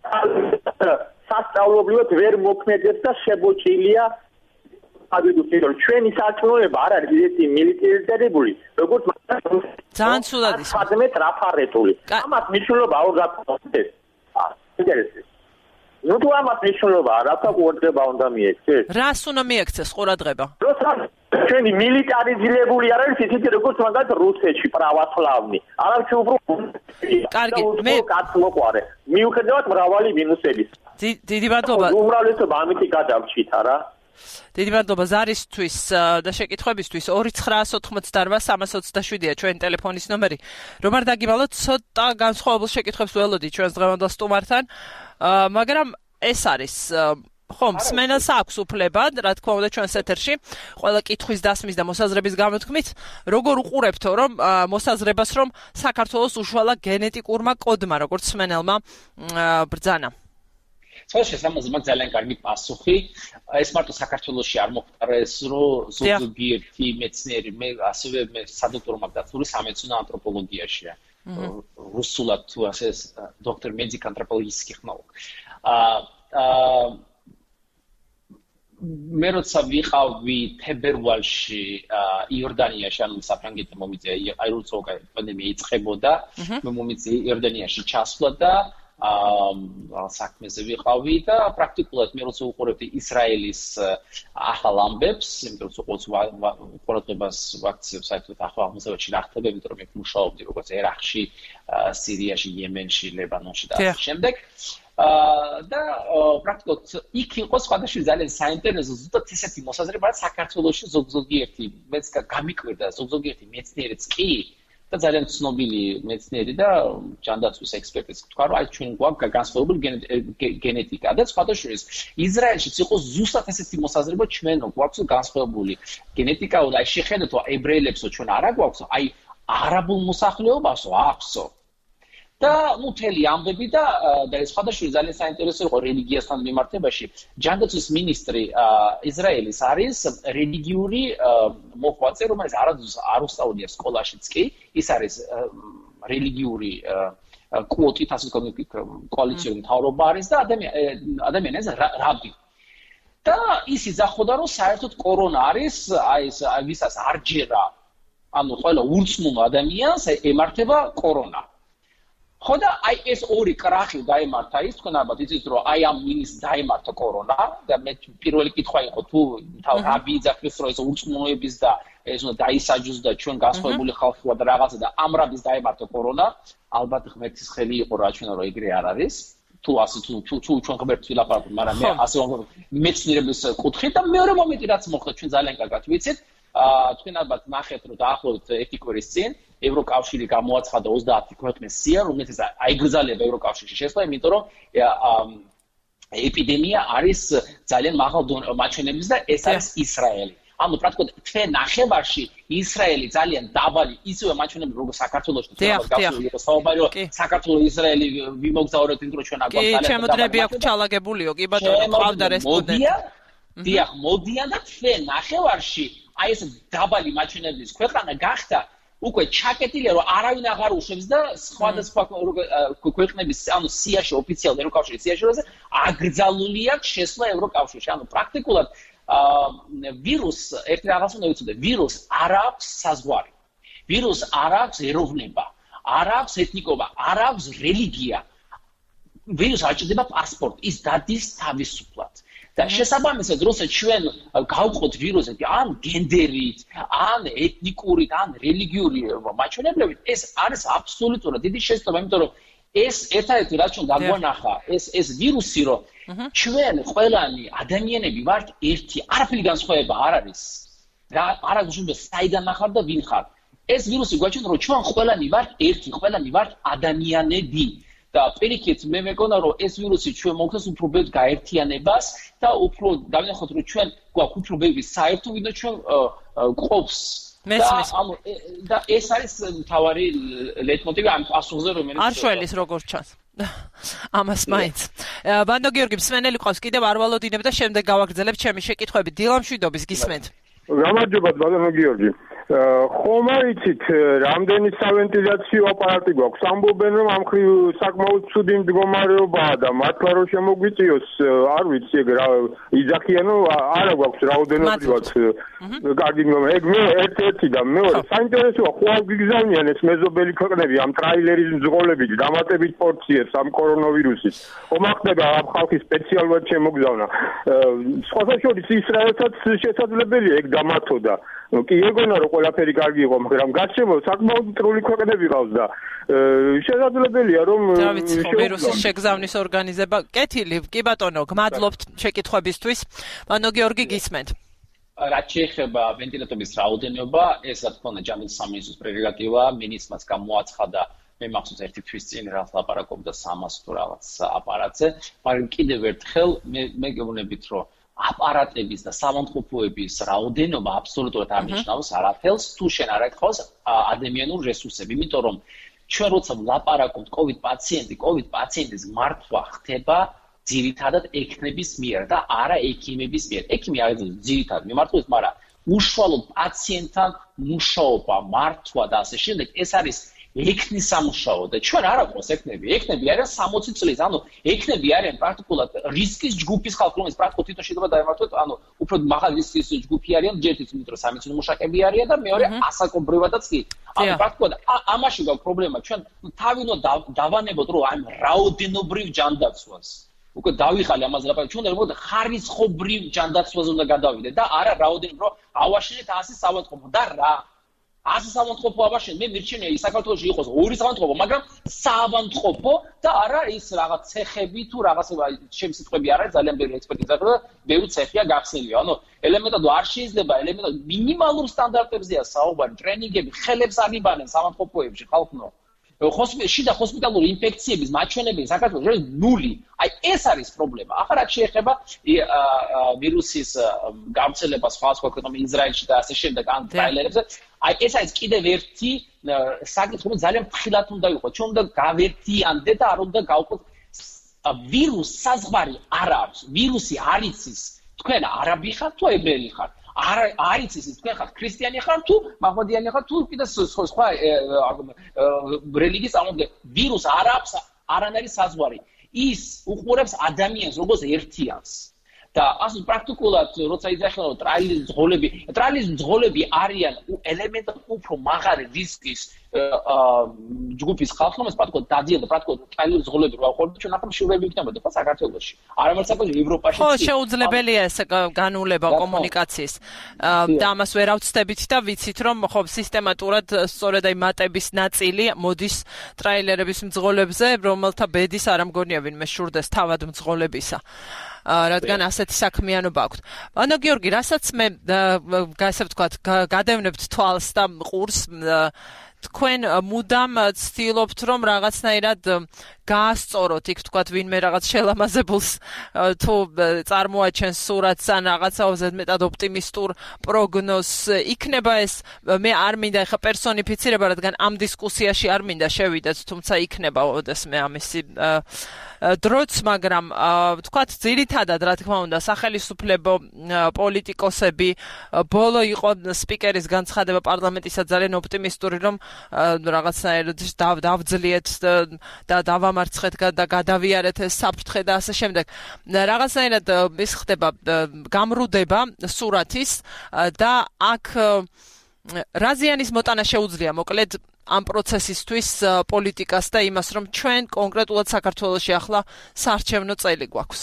სასწავლებლად ვერ მოქმედებს და შემოჭილია ადვიდუს ჩვენი სარწმუნოება არ არის ისეთი მილიტარიზებული, როგორც ძალიან ცუდად ის. ხადმე ტრაფარეტული. ამას მნიშვნელობა არ გაგწევთ. ინტერესებს. ნუ თუ ამას მნიშვნელობა არ აქვს, ყურადღება უნდა მიექცეს. რას უნდა მიექცეს ყურადღება? როცა ჩვენი მილიტარიზებული არ არის ისეთი როგორც მაგალითად რუსეთში პრავოსლავნი. არ არის უფრო კარგი, მე კაცმოყარე. მიუხედავად მრავალი მინუსების. დიდი მადლობა. უმრავლესობა ამით გადავჭით არა? დიდი მადლობა ზარისთვის და შეკითხვებისთვის. ორი ცხრაას ოთხმოცდაოთხ სამას ოცდაშვიდია ჩვენი ტელეფონის ნომერი. რომ არ დაგივალოთ, ცოტა განსხვავებულ შეკითხვებს ველოდით ჩვენს დღევანდელ სტუმართან, მაგრამ ეს არის ხომ მსმენელს აქვს უფლება, რა თქმა უნდა ჩვენს ეთერში, ყველა კითხვის დასმის და მოსაზრების გამოთქმით, როგორ უყურებთო რომ მოსაზრებას რომ საქართველოს უშუალო გენეტიკურმა კოდმა, როგორც მსმენელმა ბრძანა. სხვა შესამოწმე ძალიან კარგი პასუხი. ეს მარტო საქართველოში არ მოხდა ეს, რომ ზოგიერთი მეცნიერი, მე ასევე მე სადოქტორო მაგდაცული სამეცნიერო ანთროპოლოგიაშია. რუსულად თუ ასე დოქტორ медик антропологических наук. აა მე როცა ვიყავი თებერვალში იორდანიაში, ანუ საფრანგეთში მომიწია, აი როცა პანდემია იწყებოდა, მე მომიწია იორდანიაში ჩასვლა და აა საქმეზე ვიყავი და პრაქტიკულად მე როცა უყურებდი ისრაელის ახალ ამბებს, იმიტომ რომ ყურადღებას ვაქცევ საერთოდ ახალ აღმოსავლეთში რა ხდება, იმიტომ რომ მე მუშაობდი როგორც ერაყში, სირიაში, იემენში, ლებანონში და ამ შემდეგ. და პრაქტიკულად იქ იყო სხვადასხვა ძალიან საინტერესო ზუსტად ესეთი მოსაზრება, რაც საქართველოში ზოგ-ზოგიერთი მეც გამიკვირდა, ზოგ-ზოგიერთი მეცნიერიც კი და ძალიან ცნობილი მეცნიერი და ჯანდაცვის ექსპერტიც თქვა, რომ აი ჩვენ გვაქვს განსხვავებული გენეტიკა და სხვადასხვა ისრაელშიც იყო ზუსტად ესეთი მოსაზრება, ჩვენ გვაქვს განსხვავებული გენეტიკა, აი შეხედეთ, ებრაელებსო ჩვენ არა გვაქვს, აი არაბულ მოსახლეობასო აქვსო. და ნუ თელი ამბები და და სხვადასხვა ძალიან საინტერესო იყო რელიგიასთან მიმართებაში. ჯანდაცვის მინისტრი ისრაელის არის რელიგიური მოღვაწე, რომელიც არადოს არ უსწავლია სკოლაშიც კი, ის არის რელიგიური კვოტით, ასე ვთქვათ, კოალიციური მთავრობა არის და ადამიანი ეს რაბი. და ის იძახოდა, რომ საერთოდ კორონა არის, აი ეს ვისაც არ ჯერა, ანუ ყველა ურწმუნ ადამიანს ემართება კორონა. ხო და აი ეს ორი კრახი დაემართა ის, თქვენ ალბათ იცით, რომ აი ამ მინისტრს დაემართა კორონა და მე პირველი კითხვა იყო თუ თავ რაბი იძახის, რომ ეს ურწმუნოების და ეს უნდა დაისაჯოს და ჩვენ გასხვებული ხალხი ვართ და რაღაცა და ამ რამის დაემართო კორონა, ალბათ ღმერთის ხელი იყო რა ჩვენ რომ ეგრე არ არის. თუ ასე თუ თუ ჩვენ ღმერთს ვილაპარაკობთ, მაგრამ მე ასე მეცნიერების კუთხით და მეორე მომენტი რაც მოხდა ჩვენ ძალიან კარგად ვიცით, აა თქვენ ალბათ ნახეთ რომ დაახლოებით ერთი კვირის წინ ევროკავშირი გამოაცხადა ოცდაათი ქვეყნის სია, რომელთაც აიგრძალება ევროკავშირში შესვლა, იმიტომ რომ ეპიდემია არის ძალიან მაღალ მაჩვენებლის და ეს არის ისრაელი. ანუ პრაქტიკულად თქვენ ნახევარში ისრაელი ძალიან დაბალი ისევე მაჩვენებს როგორც საქართველოში გასული იყო საუბარი რომ საქართველოს ისრაელი ვიმოგზაურეთ იმიტომ რომ ჩვენ აგვაქვს ძალიან დაბალი. კი, ჩემოდნები აქვს ჩალაგებულიო, კი ბატონო, ყავდა რესპონდენტი. დიახ, მოდიან და თქვენ ნახევარში აი ეს დაბალი მაჩვენებლის ქვეყანა გახდა უკვე ჩაკეტილია რომ არავინ აღარ უშვებს და სხვადასხვა ქვეყნების ანუ სიაში ოფიციალურ ევროკავშირის სიაში როზე აკრძალული აქვს შესვლა ევროკავშირში. ანუ პრაქტიკულად ვირუს ერთი რაღაც უნდა ვიცოდე, ვირუს არ აქვს საზღვარი. ვირუს არ აქვს ეროვნება, არ აქვს ეთნიკობა, არ აქვს რელიგია. ვირუს არ ჭირდება პასპორტი, ის დადის თავისუფლად. და შესაბამისად, როცა ჩვენ გავყოთ ვირუსები ან გენდერით, ან ეთნიკურით, ან რელიგიური მაჩვენებლებით, ეს არის აბსოლუტურად დიდი შესაძლებლობა, იმიტომ რომ ეს ერთადერთი რაც ჩვენ დაგვანახა, ეს ეს ვირუსი, რომ ჩვენ ყველანი ადამიანები ვართ ერთი, არაფერი განსხვავება არ არის. რა არ აქვს უნდა საიდან ახარ და ვინ ხარ. ეს ვირუსი გვაჩვენებს, რომ ჩვენ ყველანი ვართ ერთი, ყველანი ვართ ადამიანები. და პირიქით მე მეკონა რომ ეს ვირუსი ჩვენ მოგხდეს უფრო ბევრ გაერთიანებას და უფრო დავინახოთ რომ ჩვენ გვაქვს უფრო ბევრი საერთო ვიდრე ჩვენ ყოფს და და ეს არის მთავარი ლეიტმოტივი ამ პასუხზე რომელიც არ შველის როგორც ჩანს ამას მაინც ბანდო გიორგი მსმენელი ყავს კიდევ არ ვალოდინებ და შემდეგ გავაგრძელებ ჩემი შეკითხვები დილამშვიდობის გისმენთ გამარჯობა ბატონო გიორგი ხომ იცით რამდენი სავენტილაციო აპარატი გვაქვს ამბობენ რომ ამ ხრივ საკმაოდ ცუდი მდგომარეობაა და მართლა რომ შემოგვიწიოს არ ვიცი ეგ რა იძახიანო არა გვაქვს რაოდენობრივად კარგი მდგომარეობა ეგ მე ერთ-ერთი და მეორე საინტერესოა ხო არ გიგზავნიან ეს მეზობელი ქვეყნები ამ ტრაილერის მძღოლებით დამატებით პორციებს ამ კორონავირუსის ხომ ახდება ამ ხალხი სპეციალურად შემოგზავნა სხვათა შორის ისრაელსაც შესაძლებელია ეგ დამათოდა კი ეგონა რომ ყველაფერი კარგი იყო მაგრამ გარშემო საკმაოდ მტრული ქვეყნები ყავს და შესაძლებელია რომ ვირუსის შეგზავნის ორგანიზება კეთილი კი ბატონო გმადლობთ შეკითხვებისთვის ბანო გიორგი გისმენთ რაც შეეხება ვენტილატორების რაოდენობა ეს რა თქმა უნდა ჯამის სამინისტროს პრეროგატივაა მინისტრმა გამოაცხადა მე მახსოვს ერთი თვის წინ რაღაც ლაპარაკობდა სამას თუ რაღაც აპარატზე მაგრამ კიდევ ერთხელ მე მე გეუბნებით რომ აპარატების და სამონტყოფოების რაოდენობა აბსოლუტურად არ ნიშნავს არაფერს თუ შენ არ აკეთებს ადამიანურ რესურსებს იმიტომ რომ ჩვენ როცა ვლაპარაკობთ COVID პაციენტი COVID პაციენტის მართვა ხდება ძირითადად ექიმების მიერ და არა ექიმების მიერ ექიმი არის ძირითადად მიმართულებით მაგრამ უშუალოდ პაციენტთან მუშაობა მართვა და ასე შემდეგ ეს არის ექნის სამუშაო და ჩვენ არ აღვყოს ექნები. ექნები არიან სამოცი წლის, ანუ ექნები არიან პრაქტიკულად რისკის ჯგუფის ხალხი, რომელიც პრაქტიკულად თვითონ შეიძლება დაემართოთ, ანუ უფრო მაღალი რისკის ჯგუფი არიან, ჯერთიც იმიტომ რომ სამეცნიერო მუშაკები არიან და მეორე ასაკობრივადაც კი. ანუ პრაქტიკულად ამაში გვაქვს პრობლემა. ჩვენ თავინო დავანებოთ რომ ამ რაოდენობრივ ჯანდაცვას უკვე დავიხალე ამაზე ლაპარაკი ჩვენ უნდა ხარისხობრივ ჯანდაცვაზე უნდა გადავიდეთ და არა რაოდენობრივ რომ ავაშენეთ ასი სამონტყოფო და რა ასი სამონტყოფო აბაშენ მე მირჩენია ის საქართველოში იყოს ორი სამონტყოფო მაგრამ სამონტყოფო და არა ის რაღაც ცეხები თუ რაღაც ჩემი სიტყვები არ არის ძალიან ბევრი ექსპერტიზა და ბევრი ცეხია გახსნილი ანუ ელემენტად არ შეიძლება ელემენტად მინიმალურ სტანდარტებზეა საუბარი ტრენინგები ხელებს აღიბანენ სამონტყოფოებში ხალხნო შიდა ჰოსპიტალური ინფექციების მაჩვენებელი საქართველოს ნული. აი ეს არის პრობლემა. ახლა რაც შეეხება ვირუსის გავრცელებას სხვა სხვა ქვეყნებში, ისრაელში და ასე შემდეგ ან ტრაილერებზე, აი ეს არის კიდევ ერთი საკითხი, რომელიც ძალიან ფრთხილად უნდა იყოს. ჩვენ უნდა გავერთიანდეთ და არ უნდა გავყოთ ვირუს საზღვარი არ აქვს. ვირუსი არ იცის თქვენ არაბი ხართ თუ ებრაელი ხართ. არ არის ის თქვენ ხართ ქრისტიანი ხართ თუ მაჰმადიანი ხართ თუ კიდე სხვა რელიგიის წარმომადგენელი ვირუს არ აქვს არანაირი საზღვარი ის უყურებს ადამიანს როგორც ერთიანს და ასე პრაქტიკულად როცა იძახება რომ ტრაილის მძღოლები ტრაილის მძღოლები არიან ელემენტად უფრო მაღალი რისკის ჯგუფის ხალხს, რომელიც პატკო დადიოდა, პატკო ტაილურის ზღოლები რა ყოლდა, ჩვენ ახლა მშობლები იქნებოდა ხო საქართველოში. არა საკუთარ ევროპაში. ხო, შეუძლებელია ეს განულება კომუნიკაციის. და ამას ვერ ავწდებით და ვიცით, რომ ხო სისტემატურად სწორედ აი მატების ნაწილი მოდის ტრაილერების მძღოლებზე, რომელთა ბედის არ ამგონია ვინმე შურდეს თავად მძღოლებისა. რადგან ასეთი საქმიანობა აქვს. ანუ გიორგი, რასაც მე ასე ვთქვათ, გადავნებთ თვალს და ყურს თქვენ მუდამ ცდილობთ რომ რაღაცნაირად გაასწოროთ იქ თქვათ ვინმე რაღაც შელამაზებულს თუ წარმოაჩენს სურათს ან რაღაცაოზე მეტად ოპტიმისტურ პროგნოზს იქნება ეს მე არ მინდა ხა პერსონიფიცირება რადგან ამ დისკუსიაში არ მინდა შევიდეთ თუმცა იქნება ოდესმე ამისი დროც მაგრამ თქვათ ძირითადად რა თქმა უნდა სახელმწიფო პოლიტიკოსები ბოლო იყო სპიკერის განცხადება პარლამენტისა ძალიან ოპტიმისტური რომ რაღაცნაირად დავძლიეთ და დავამარცხეთ და გადავიარეთ ეს საფრთხე და ასე შემდეგ. რაღაცნაირად ის ხდება გამრუდება სურათის და აქ რაზიანის მოტანა შეუძლია მოკლედ ამ პროცესისთვის პოლიტიკას და იმას რომ ჩვენ კონკრეტულად საქართველოში ახლა საარჩევნო წელი გვაქვს.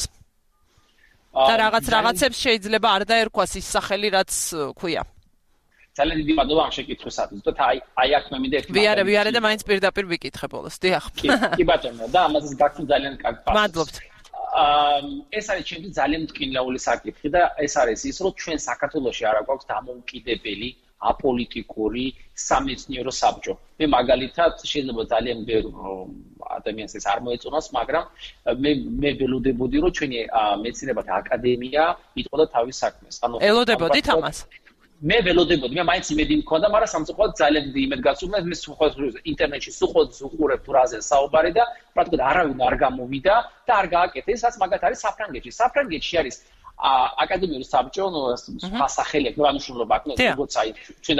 და რაღაც რაღაცებს შეიძლება არ დაერქვას ის სახელი რაც ქვია. ძალიან დიდი მადლობა ამ შეკითხვისათვის. და აი აი აქ მე მინდა ვიარე ვიარე და მაინც პირდაპირ ვიკითხე ბოლოს. დიახ. კი ბატონო და ამაზე გაქცევ ძალიან კარგი პასუხი. მადლობთ. ეს არის ჩემთვის ძალიან მტკივნეული საკითხი და ეს არის ის რომ ჩვენ საქართველოში არ გვაქვს დამოუკიდებელი აპოლიტიკური სამეცნიერო საბჭო. მე მაგალითად შეიძლება ძალიან ბევრ ადამიანს ეს არ მოეწონოს, მაგრამ მე მე ველოდებოდი რომ ჩვენი მეცნიერებათა აკადემია იტყოდა თავის საქმეს. ანუ ელოდებოდით ამას? მე ველოდებოდი, მე მაინც იმედი მქონდა, მაგრამ სამწუხაროდ ძალიან დიდი იმედი გასულა, მე სულ ინტერნეტში სულ უყურებ თუ რაზე საუბარი და პრაქტიკულად არავინ არ გამოვიდა და არ გააკეთე, ესაც მაგათ არის საფრანგეთში. საფრანგეთში არის აკადემიური საბჭო, ნუ სასახელი, ნუ ანიშნულობა აქვს, როგორც აი ჩვენ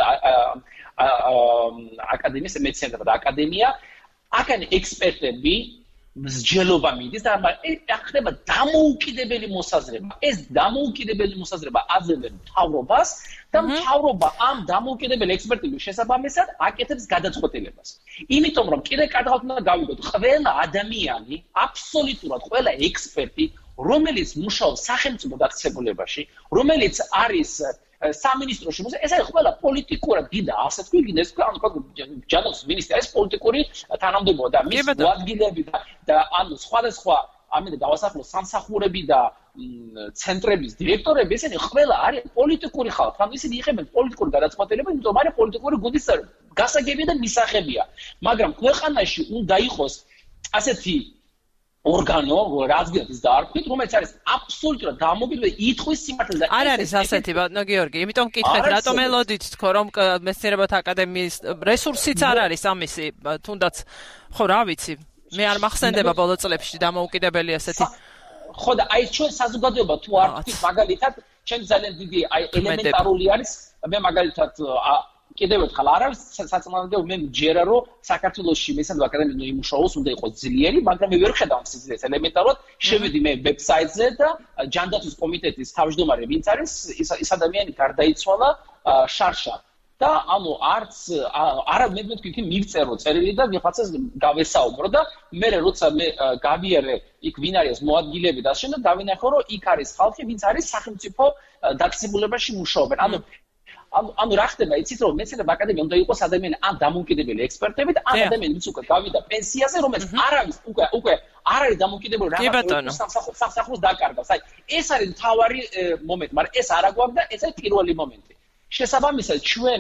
აკადემიის მეცნიერებათა აკადემია, აქ ექსპერტები მსჯელობა მიდის და აქ ხდება დამოუკიდებელი მოსაზრება. ეს დამოუკიდებელი მოსაზრება აძლევს მთავრობას და მთავრობა ამ დამოუკიდებელი ექსპერტების შესაბამისად აკეთებს გადაწყვეტილებას. იმიტომ რომ კიდე კარგად უნდა გავიგოთ, ყველა ადამიანი, აბსოლუტურად ყველა ექსპერტი, რომელიც მუშაობს სახელმწიფო დაწესებულებაში, რომელიც არის სამინისტროში, ეს არის ყველა პოლიტიკურად დიდ ასეთ გვიგინეს, ანუ ჯანოს მინისტრი არის პოლიტიკური თანამდებობა და მის მოადგილეები და ანუ სხვადასხვა ამიტომ დავასახელო სამსახურები და ცენტრების დირექტორები, ესენი ყველა არის პოლიტიკური ხალხი. ანუ ისინი იღებენ პოლიტიკურ გადაწყვეტილებებს, იმიტომ რომ არის პოლიტიკური გუნდის გასაგები და მისაღებია. მაგრამ ქვეყანაში უნდა იყოს ასეთი ორგანო, რაზგერის დაარქვით, რომელიც არის აბსოლუტურად დამოუკიდებელი ითქვის სიმართლე და არ არის ასეთი, ბატონო გიორგი, იმიტომ მკითხეთ, რატომ ელოდით თქო, რომ მეცნიერებათა აკადემიის რესურსიც არ არის ამისი, თუნდაც ხო რა ვიცი, მე არ მახსენდება ბოლო წლებში დამოუკიდებელი ასეთი. ხო და აი ჩვენ საზოგადოება თუ არ ვთქვით, მაგალითად, ჩვენ ძალიან დიდი აი ელემენტარული არის, მე მაგალითად კიდევ ერთხელ არ არის საწმანდე მე მჯერა რომ საქართველოში მესამე აკადემია იმუშაოს უნდა იყოს ძლიერი, მაგრამ მე ვერ ხედავ სიძლიერეს ელემენტარულად შევედი მე ვებსაიტზე და ჯანდაცვის კომიტეტის თავმჯდომარე ვინც არის ის ადამიანი გარდაიცვალა შარშა და ანუ არც არა მე მეთქი მივწერო წერილი და ვიღაცას გავესაუბრო და მე როცა მე გავიარე იქ ვინ არის მოადგილეები და შემდეგ დავინახო რომ იქ არის ხალხი ვინც არის სახელმწიფო დაწესებულებაში მუშაობენ. ანუ ანუ რა ხდება, იცით რომ მეცნიერებათა აკადემია უნდა იყოს ადამიანი ამ დამოუკიდებელი ექსპერტებით, ამ ადამიანიც უკვე გავიდა პენსიაზე, რომელიც არ არის უკვე უკვე არ არის დამოუკიდებელი რაღაც სამსახურს დაკარგავს. აი ეს არის მთავარი მომენტი, მაგრამ ეს არა გვაქვს და ეს არის პირველი მომენტი. შესაბამისად ჩვენ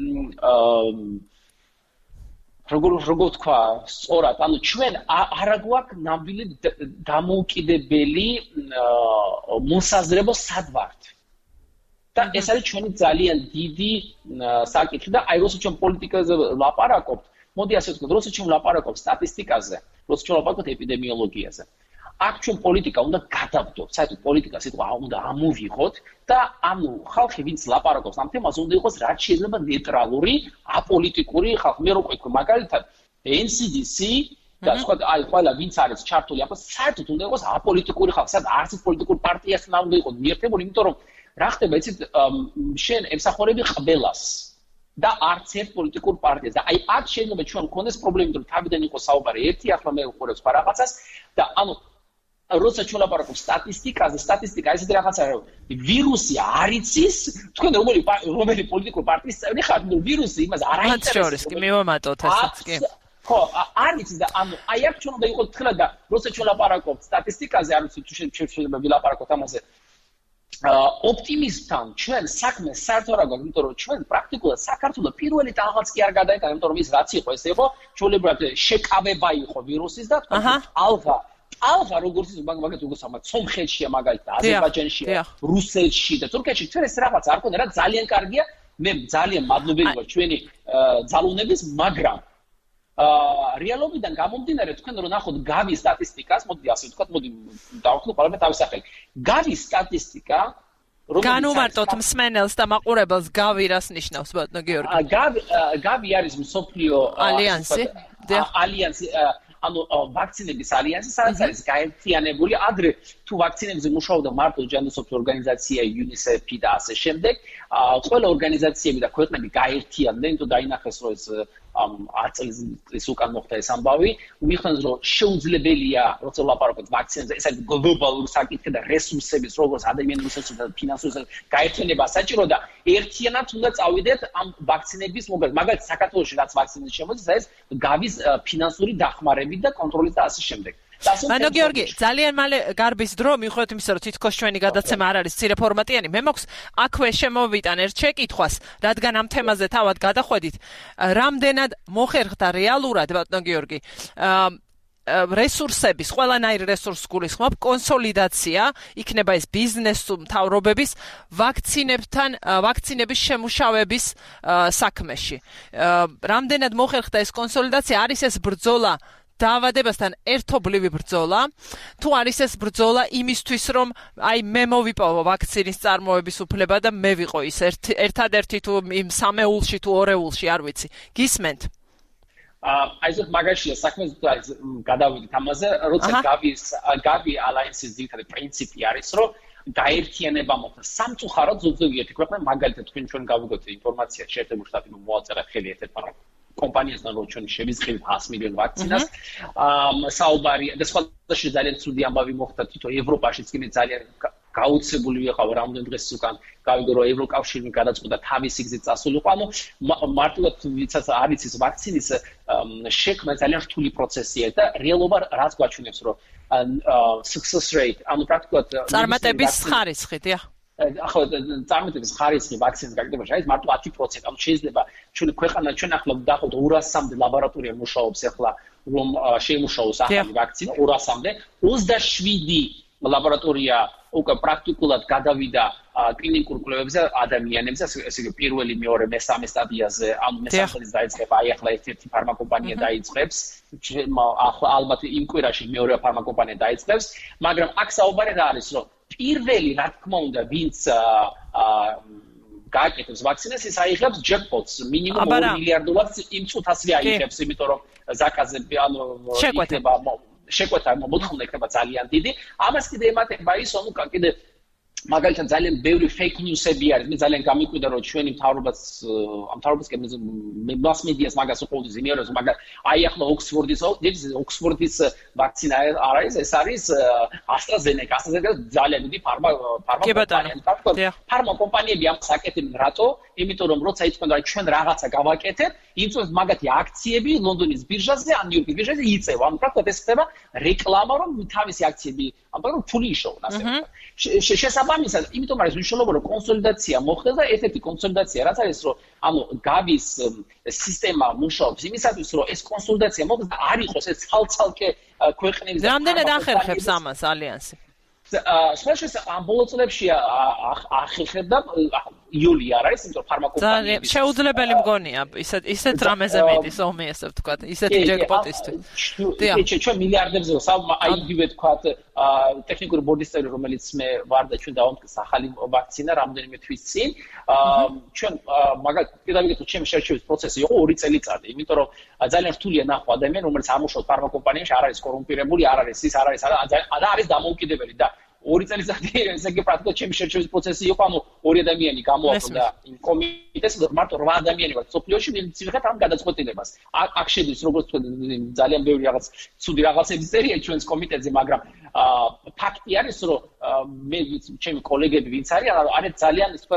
როგორ როგორ თქვა, სწორად, ანუ ჩვენ არა გვაქვს ნამდვილი დამოუკიდებელი მოსაზრება სად ვართ. და ეს არის ჩვენი ძალიან დიდი საკითხი და აი როცა ჩვენ პოლიტიკაზე ვლაპარაკობთ, მოდი ასე ვთქვათ, როცა ჩვენ ვლაპარაკობთ სტატისტიკაზე, როცა ჩვენ ვლაპარაკობთ ეპიდემიოლოგიაზე, აქ ჩვენ პოლიტიკა უნდა გადავდოთ, საერთოდ პოლიტიკა სიტყვა უნდა ამოვიღოთ და ანუ ხალხი ვინც ლაპარაკობს ამ თემაზე უნდა იყოს რაც შეიძლება ნეიტრალური, აპოლიტიკური ხალხი. მე რო ყვიქ მაგალითად N C D C და სხვა აი ყველა ვინც არის ჩართული აქ საერთოდ უნდა იყოს აპოლიტიკური ხალხი, სადაც არც პოლიტიკურ პარტიასთან უნდა იყოს მიერთებული, იმიტომ რომ რა ხდება, იცით, შენ ემსახურები ყველას. და არც ერთ პოლიტიკურ პარტიას და აი აქ შეიძლება ჩვენ მქონდეს პრობლემა რომ თავიდან იყოს საუბარი ერთი ახლა მე უყურებს რაღაცას და ანუ როცა ჩვენ ლაპარაკობთ სტატისტიკაზე სტატისტიკა ესეთი რაღაცა რომ ვირუსი არ იცის თქვენ რომელი რომელი პოლიტიკურ პარტიის წევრი ხართ ნუ ვირუსი იმას არ აინტერესებს კი მივამატოთ ესეც კი ხო არ იცის და ანუ აი აქ ჩვენ უნდა იყოს თხრა და როცა ჩვენ ლაპარაკობთ სტატისტიკაზე არ ვიცი თუ შეიძლება ვილაპარაკოთ ამაზე ოპტიმიზმთან ჩვენ საქმე საერთოდ არ გვაქვს, იმიტომ რომ ჩვენ პრაქტიკულად საქართველოს პირველი ტალღაც კი არ გადაიტანა, იმიტომ რომ ის რაც იყო, ეს იყო ჩვეულებრივად შეკავება იყო ვირუსის და ტალღა ტალღა როგორც ის მაგალითად როგორც ამა სომხეთშია მაგალითად აზერბაიჯანშია, რუსეთში და თურქეთში ჩვენ ეს რაღაც არ ქონდა რა ძალიან კარგია, მე ძალიან მადლობელი ვარ ჩვენი ძალოვნების, მაგრამ აა რეალობიდან გამომდინარე თქვენ რომ ნახოთ გავის სტატისტიკას, მოდი ასე ვთქვათ, მოდი დავხსნო ყველაფერს თავის სახელით. გავის სტატისტიკა განუმარტოთ მსმენელს და მაყურებელს გავი რას ნიშნავს ბატონო გიორგი? გავი გავი არის მსოფლიო ალიანსი. ალიანსი ანუ ვაქცინების ალიანსი, სადაც არის გაერთიანებული ადრე თუ ვაქცინებზე მუშაობდა მარტო ჯანდაცვის ორგანიზაცია იუნისეფი და ასე შემდეგ, ყველა ორგანიზაციები და ქვეყნები გაერთიანდნენ, თუ დაინახეს რომ ეს ათ წლის უკან მოხდა ეს ამბავი, ვიხსენს რომ შეუძლებელია, როცა ვლაპარაკობთ ვაქცინებზე, ეს არის გლობალური საკითხი და რესურსების, როგორც ადამიანური რესურსები და ფინანსური გაერთიანება საჭირო და ერთიანად უნდა წავიდეთ ამ ვაქცინების მოგება. მაგალითად, საქართველოში რაც ვაქცინების შემოდის, ეს გავის ფინანსური დახმარებით და კონტროლით და ასე შემდეგ. ბატონო გიორგი, ძალიან მალე გარბის დრო, მიუხედავად იმისა, რომ თითქოს ჩვენი გადაცემა არ არის მცირე ფორმატიანი, მე მაქვს აქვე შემოვიტან ერთ შეკითხვას, რადგან ამ თემაზე თავად გადახვედით, რამდენად მოხერხდა რეალურად, ბატონო გიორგი, რესურსების, ყველანაირი რესურს გულისხმობ, კონსოლიდაცია, იქნება ეს ბიზნეს მთავრობების ვაქცინებთან, ვაქცინების შემუშავების საქმეში. რამდენად მოხერხდა ეს კონსოლიდაცია, არის ეს ბრძოლა დაავადებასთან ერთობლივი ბრძოლა, თუ არის ეს ბრძოლა იმისთვის, რომ აი მე მოვიპოვო ვაქცინის წარმოების უფლება და მე ვიყო ის ერთადერთი თუ იმ სამეულში თუ ორეულში, არ ვიცი. გისმენთ? აი ეს მაგაშია საქმე გადავიდით ამაზე, როცა გავის გავი ალაინსის ძირითადი პრინციპი არის, რომ გაერთიანება მოხდა. სამწუხაროდ ზოგიერთი ქვეყნა, მაგალითად თქვენ ჩვენ გავიგოთ ინფორმაცია შეერთებული შტატები მოაწერა ხელი ერთ-ერთ კომპანიასთან რომ ჩვენ შევიწყებთ ას მილიონ ვაქცინას. აა საუბარი და სხვადასხვა ძალიან ცუდი ამბავი მოხდა თვითონ ევროპაშიც კი მე ძალიან გაუცებული ვიყავ რამდენ დღეს უკან გავიგო რომ ევროკავშირი გადაწყვიტა თავისი გზით წასულიყო. ანუ მარტივად ვიცაც არის ის ვაქცინის შექმნა ძალიან რთული პროცესია და რეალობა რაც გვაჩვენებს რომ success rate ანუ პრაქტიკულად წარმატების ხარისხი, დიახ. ახლა წარმატების ხარისხი ვაქცინის გაკეთებაში არის მარტო ათი პროცენტი. ანუ შეიძლება ჩვენ ქვეყანა ჩვენ ახლა დავხოთ ორასამდე ლაბორატორია მუშაობს ახლა რომ შეიმუშაოს ახალი ვაქცინა ორასამდე, ოცდაშვიდი ლაბორატორია უკვე პრაქტიკულად გადავიდა კლინიკურ კვლევებზე ადამიანებზე, ესე იგი პირველი, მეორე, მესამე სტადიაზე, ანუ მესამეც დაიწყება, აი ახლა ერთ-ერთი ფარმაკომპანია დაიწყებს, ახლა ალბათ იმ კვირაში მეორე ფარმაკომპანია დაიწყებს, მაგრამ აქ საუბარი რა არის, რომ პირველი რა თქმა უნდა, ვინც გააკეთებს ვაქცინას, ის აიღებს ჯეკპოტს, მინიმუმ ორი მილიარდ დოლარს იმ წუთასვე აიღებს, იმიტომ რომ ზაკაზე ანუ იქნება შეკვეთა მოთხოვნა იქნება ძალიან დიდი. ამას კიდე ემატება ის, რომ კიდე მაგალითად ძალიან ბევრი fake news-ები არის. მე ძალიან გამიკვირდა რომ ჩვენი მთავრობაც ამ მთავრობას კი mass media-ს მაგას უყურებს იმეროს, მაგრამ აი ახლა ოქსფორდის ოქსფორდის ვაქცინა არ არის, ეს არის AstraZeneca. AstraZeneca ძალიან დიდი ფარმა ფარმა ფარმა კომპანიები ამას აკეთებენ რატო? იმიტომ რომ როცა იტყვენ რომ ჩვენ რაღაცა გავაკეთებ, იმ წელს მაგათი აქციები ლონდონის ბირჟაზე, ან ნიუ-იორკის ბირჟაზე იწევა. ანუ პრაქტიკულად ეს ხდება რეკლამა, რომ თავისი აქციები, ანუ ფული იშოვონ ასე. შესაბამისად, იმიტომ არის მნიშვნელოვანი რომ კონსოლიდაცია მოხდეს და ერთ-ერთი კონსოლიდაცია რაც არის რომ ანუ გავის სისტემა მუშაობს იმისათვის რომ ეს კონსოლიდაცია მოხდეს და არ იყოს ეს ცალ-ცალკე ქვეყნების და რამდენად ახერხებს ამას ალიანსი? სპეციალისტ ამ ბოლო წლებში ახერხებდა იული არ არის, იმიტომ ფარმაკომპანიები ძალიან შეუძლებელი მგონია ისეთ ისეთ რამეზე მეტის ომი ესე ვთქვათ, ისეთი ჯეკპოტისთვის. დიახ, ჩვენ მილიარდებზე აი იგივე ვთქვათ ტექნიკური ბორდის წევრი, რომელიც მე ვარ და ჩვენ დავამტკიცეთ ახალი ვაქცინა რამდენიმე თვის წინ. ჩვენ მაგალითად პედაგოგიურ ჩემს შერჩევის პროცესი იყო ორი წელიწადი, იმიტომ რომ ძალიან რთულია ნახო ადამიანი, რომელიც ამუშავებს ფარმაკომპანიაში, არ არის კორუმპირებული, არ არის ის, არ არის და არის დამოუკიდებელი და ორი წელიწადი ესე იგი პრაქტიკულად ჩემი შერჩევის პროცესი იყო, ანუ ორი ადამიანი გამოაქვდა იმ კომიტეტს, მარტო რვა ადამიანი ვართ სოფლიოში, ვინც იღებთ ამ გადაწყვეტილებას. აქ შედის როგორც თქვი ძალიან ბევრი რაღაც ცუდი რაღაცების წერია ჩვენს კომიტეტზე, მაგრამ ფაქტი არის, რომ მე ჩემი კოლეგები ვინც არიან, არის ძალიან ისე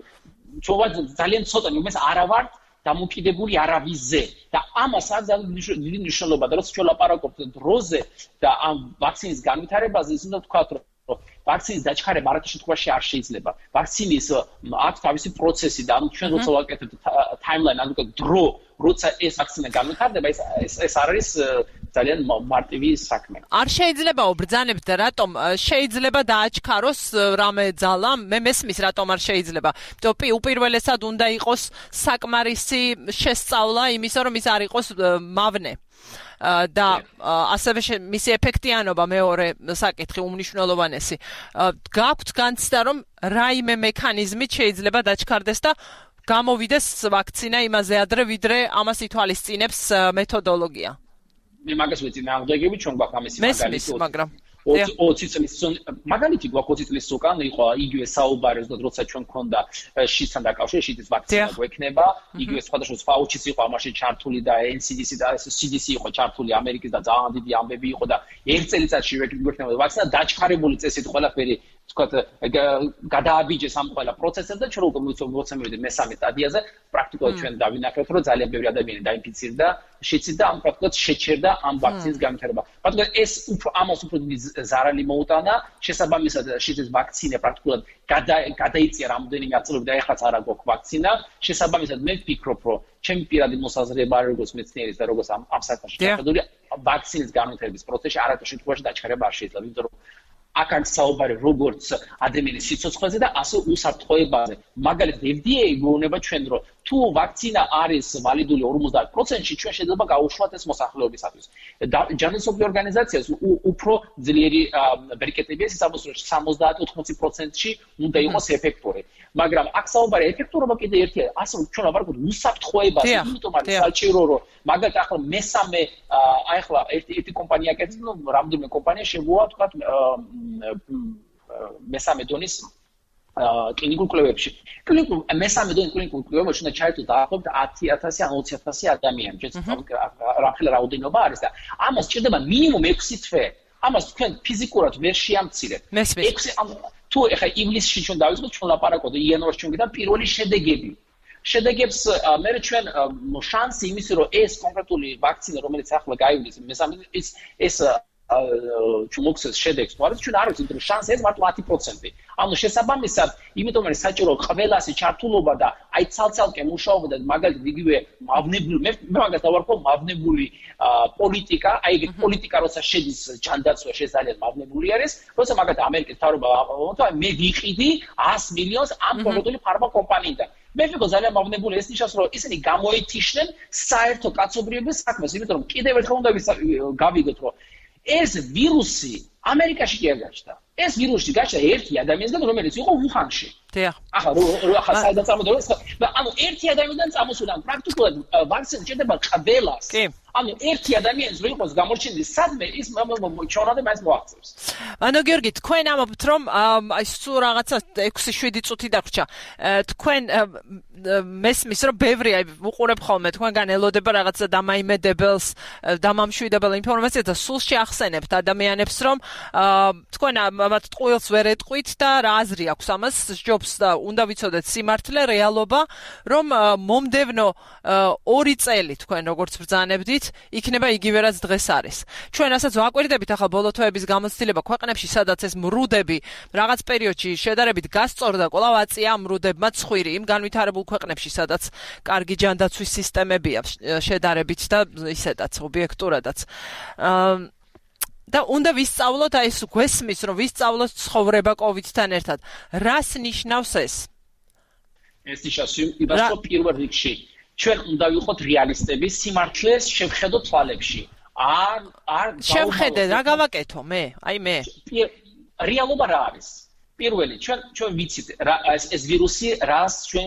ვთქვათ, ძალიან ცოტა, იმას არა ვართ დამოკიდებული არავისზე და ამას არ დიდი მნიშვნელობა და როცა ჩვენ ლაპარაკობთ დროზე და ამ ვაქცინის განვითარებაზე, ისე უნდა ვთქვათ, რომ ვაქცინის დაჩქარება არათუ შემთხვევაში არ შეიძლება. ვაქცინის აქვს თავისი პროცესი და ანუ ჩვენ როცა ვაკეთებთ timeline, ანუ დრო, როცა ეს ვაქცინა განვითარდება, ეს ეს არის ძალიან მარტივი საქმე. არ შეიძლება უბრძანებთ რატომ შეიძლება დააჩქაროს რამე ძალა? მე მესმის რატომ არ შეიძლება. იმიტომ უპირველესად უნდა იყოს საკმარისი შესწავლა იმისა, რომ ის არ იყოს მავნე. და ასევე მისი ეფექტიანობა მეორე საკითხი უმნიშვნელოვანესი. გაქვთ განცდა, რომ რაიმე მექანიზმით შეიძლება დაჩქარდეს და გამოვიდეს ვაქცინა იმაზე ადრე, ვიდრე ამას ითვალისწინებს მეთოდოლოგია. მე მაგას ვეწინააღმდეგები, ჩვენ გვაქვს ამისი მაგალითი, მაგრამ ოცი წლის მაგალითი გვაქვს ოცი წლის უკან იყო იგივე საუბარი, როცა ჩვენ გქონდა შიდსთან დაკავშირებით, შიდის ვაქცინა გვექნება, იგივე სხვადასხვა ფაუჩის იყო ამაში ჩართული და ენ სი დი სი და სი დი სი იყო ჩართული ამერიკის და ძალიან დიდი ამბები იყო და ერთ წელიწადში გვექნება ვაქცინა დაჩქარებული წესით ყველაფერი ვთქვათ გადააბიჯეს ამ ყველა პროცესებს და ჩვენ უკვე მოვცემდით მესამე სტადიაზე, პრაქტიკულად ჩვენ დავინახეთ, რომ ძალიან ბევრი ადამიანი დაინფიცირდა შიდსით და ამ პრაქტიკულად შეჩერდა ამ ვაქცინის განვითარება. პრაქტიკულად ეს უფრო ამას უფრო დიდი ზარალი მოუტანა, შესაბამისად შიდსის ვაქცინა პრაქტიკულად გადაიწია რამდენიმე აწლები და ეხლაც არა გვაქვს ვაქცინა. შესაბამისად მე ვფიქრობ, რომ ჩემი პირადი მოსაზრება არის როგორც მეცნიერის და როგორც ამ ამ საქმეში შეხედული ვაქცინის განვითარების პროცესში არათუ შემთხვევაში დაჩქარება არ შეიძლება, იმიტომ რომ აქ არის საუბარი როგორც ადამიანის სიცოცხლეზე და ასე უსაფრთხოებაზე. მაგალითად ეფ დი ეი გვეუბნება ჩვენ, რომ თუ ვაქცინა არის ვალიდული ორმოცდაათ პროცენტში, ჩვენ შეიძლება გავუშვათ ეს მოსახლეობისათვის. ჯანდაცვის ორგანიზაციას უფრო ძლიერი ბერიკეტები ეს სამოცდაათ სამოცდაათ ოთხმოცი პროცენტში უნდა იყოს ეფექტური. მაგრამ აქ საუბარი ეფექტურობა კიდე ერთია, ასე ჩვენ ვაბარგოთ უსაფრთხოებაზე, იმიტომ არის საჭირო, რომ მაგალითად ახლა მესამე აი ახლა ერთი ერთი კომპანია კეთებს, ნუ რამდენიმე კომპანია შემოვა თქვათ მესამე დონის კლინიკურ კვლევებში. კლინიკურ მესამე დონის კლინიკურ კვლევებში უნდა ჩაერთოს დაახლოებით ათი ათასი ან ოცი ათასი ადამიანი. რამხელა რაოდენობა არის და ამას ჭირდება მინიმუმ ექვსი თვე. ამას თქვენ ფიზიკურად ვერ შეამცირებთ. ექვსი თუ ეხა ივლისში ჩვენ დავიწყოთ, ჩვენ ლაპარაკობთ იანვარში ჩვენ გიდან პირველი შედეგები. შედეგებს მე ჩვენ შანსი იმისი, რომ ეს კონკრეტული ვაქცინა, რომელიც ახლა გაივლის მესამე ის ეს ჩვენ მოხსეს შედეგს, თუ არის ჩვენ არ ვიცით, რომ შანსი ეს მარტო ათი პროცენტი. ანუ შესაბამისად, იმიტომ არის საჭირო ყველასი ჩართულობა და აი ცალ-ცალკე მუშაობა და მაგალითად იგივე მავნებული მე მაგას დავარქვა მავნებული პოლიტიკა, აი ეგ პოლიტიკა როცა შედის ჯანდაცვაში ეს ძალიან მავნებული არის, როცა მაგალითად ამერიკის მთავრობა ამბობს, მე ვიყიდი ას მილიონს ამ კონკრეტული ფარმა კომპანიიდან. მე ვიყო ძალიან მავნებული ეს ნიშნავს, რომ ისინი გამოეთიშნენ საერთო კაცობრიობის საქმეს, იმიტომ რომ კიდევ ერთხელ უნდა გავიგოთ, რომ ეს ვირუსი ამერიკაში კი არ გაჩნდა. ეს ვირუსი გაჩნდა ერთი ადამიანისგან, რომელიც იყო უხანში. დიახ. ახლა ახლა საერთოდ წამოდევს, ანუ ერთი ადამიანიდან წამოსულა, პრაქტიკულად ვაქცინა ჭირდება ყველას. კი. ანუ ერთი ადამიანის რო იყოს გამორჩენილი სადმე ის ჩონადე მას მოაღწევს. ანუ გიორგი, თქვენ ამბობთ, რომ აი სულ რაღაცა ექვსი შვიდი წუთი დაგვრჩა. თქვენ მესმის, რომ ბევრი აი უყურებ ხოლმე, თქვენგან ელოდება რაღაცა დამაიმედებელს, დამამშვიდებელ ინფორმაციას და სულ შეახსენებთ ადამიანებს, რომ თქვენ ამათ ტყუილს ვერ ეტყვით და რა აზრი აქვს ამას, ჯობს და უნდა ვიცოდეთ სიმართლე, რეალობა, რომ მომდევნო ორი წელი თქვენ როგორც ბრძანებდით, იქნება იგივე რაც დღეს არის. ჩვენ ასაც ვაკვირდებით ახლა ბოლო თვეების გამოცდილება ქვეყნებში, სადაც ეს მრუდები რაღაც პერიოდში შედარებით გასწორდა, კვლავ აწია მრუდებმა ცხვირი იმ განვითარებულ ქვეყნებში, სადაც კარგი ჯანდაცვის სისტემებია შედარებით და ისედაც ობიექტურადაც. და უნდა ვისწავლოთ, აი ეს გვესმის, რომ ვისწავლოთ ცხოვრება კოვიდთან ერთად. რას ნიშნავს ეს? ეს ნიშნავს იმას, რომ პირველ რიგში ჩვენ უნდა ვიყოთ რეალისტები, სიმართლეს შევხედოთ თვალებში. არ არ შევხედე, რა გავაკეთო მე? აი მე. რეალობა რა არის? პირველი ჩვენ ჩვენ ვიცით ეს ეს ვირუსი რას ჩვენ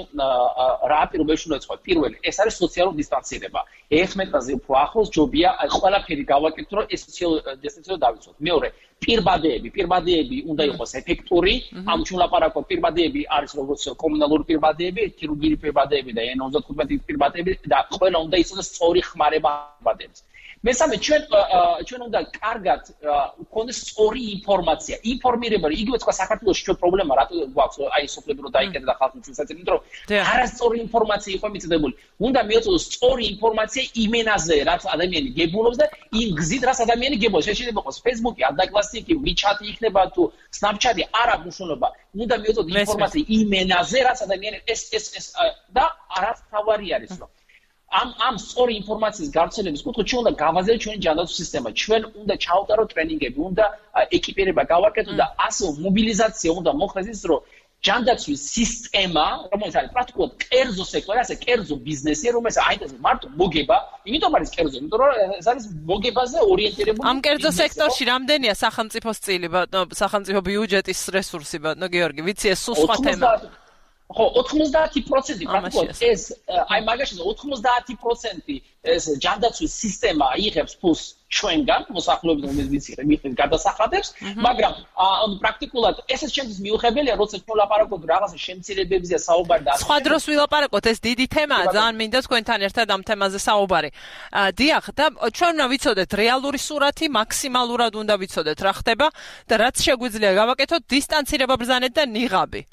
რა პირობებში უნდა ეწყო პირველი ეს არის სოციალური დისტანცირება ერთმეტაზე უფრო ახლოს ჯობია ყველაფერი გავაკეთოთ რომ ეს სოციალური დისტანცირება დავიცვათ მეორე პირბადეები პირბადეები უნდა იყოს ეფექტური ამ ჩვენ ლაპარაკობთ პირბადეები არის როგორც კომუნალური პირბადეები ქირურგიული პირბადეები და ენ ოცდათხუთმეტი პირბადეები და ყველა უნდა იყოს სწორი ხმარება პირბადეებს მესამე ჩვენ ჩვენ უნდა კარგად გქონდეს სწორი ინფორმაცია ინფორმირება იგივე თქვა საქართველოში ჩვენ პრობლემა რატო გვაქვს აი სოფლები რომ დაიკეტა და ხალხი ჩვენსაც იმიტომ რომ არასწორი ინფორმაცია იყო მიწდებული უნდა მიეწოდოს სწორი ინფორმაცია იმენაზე რაც ადამიანი გებულობს და იმ გზით რაც ადამიანი გებულობს შეიძლება იყოს Facebook-ი Adklassiki WeChat-ი იქნება თუ Snapchat-ი არ აქვს მნიშვნელობა უნდა მიეწოდოს ინფორმაცია იმენაზე რაც ადამიანი ეს ეს ეს და არც თავარი არის რომ ამ ამ სწორი ინფორმაციის გავრცელების კუთხით ჩვენ უნდა გავაზრდეთ ჩვენი ჯანდაცვის სისტემა. ჩვენ უნდა ჩავტაროთ ტრენინგები, უნდა ეკიპირება გავაკეთოთ და ასე მობილიზაცია უნდა მოხდეს ის, რომ ჯანდაცვის სისტემა, რომელიც არის პრაქტიკულად კერძო სექტორი, ასე კერძო ბიზნესია, რომელიც აინტერესებს მარტო მოგება, იმიტომ არის კერძო, იმიტომ რომ ეს არის მოგებაზე ორიენტირებული. ამ კერძო სექტორში რამდენია სახელმწიფოს წილი, სახელმწიფო ბიუჯეტის რესურსი, ბატონო გიორგი, ვიცი ეს სულ სხვა თემა. ხო, ოცდაათი პროცენტი პრაქტიკულად ეს აი მაგაში ოცდაათი პროცენტი ეს ჯანდაცვის სისტემა იღებს ფულს ჩვენგან, მოსახლეობიდან რომელიც ვიცი გადასახადებს, მაგრამ ანუ პრაქტიკულად ესეც ჩემთვის მიუღებელია, როცა ჩვენ ლაპარაკობთ რაღაცა შემცირებებზე საუბარი და სხვა დროს ვილაპარაკოთ, ეს დიდი თემაა, ძალიან მინდა თქვენთან ერთად ამ თემაზე საუბარი. დიახ, და ჩვენ უნდა ვიცოდეთ რეალური სურათი, მაქსიმალურად უნდა ვიცოდეთ რა ხდება და რაც შეგვიძლია გავაკეთოთ დისტანცირება ბრძანეთ და ნიღაბი.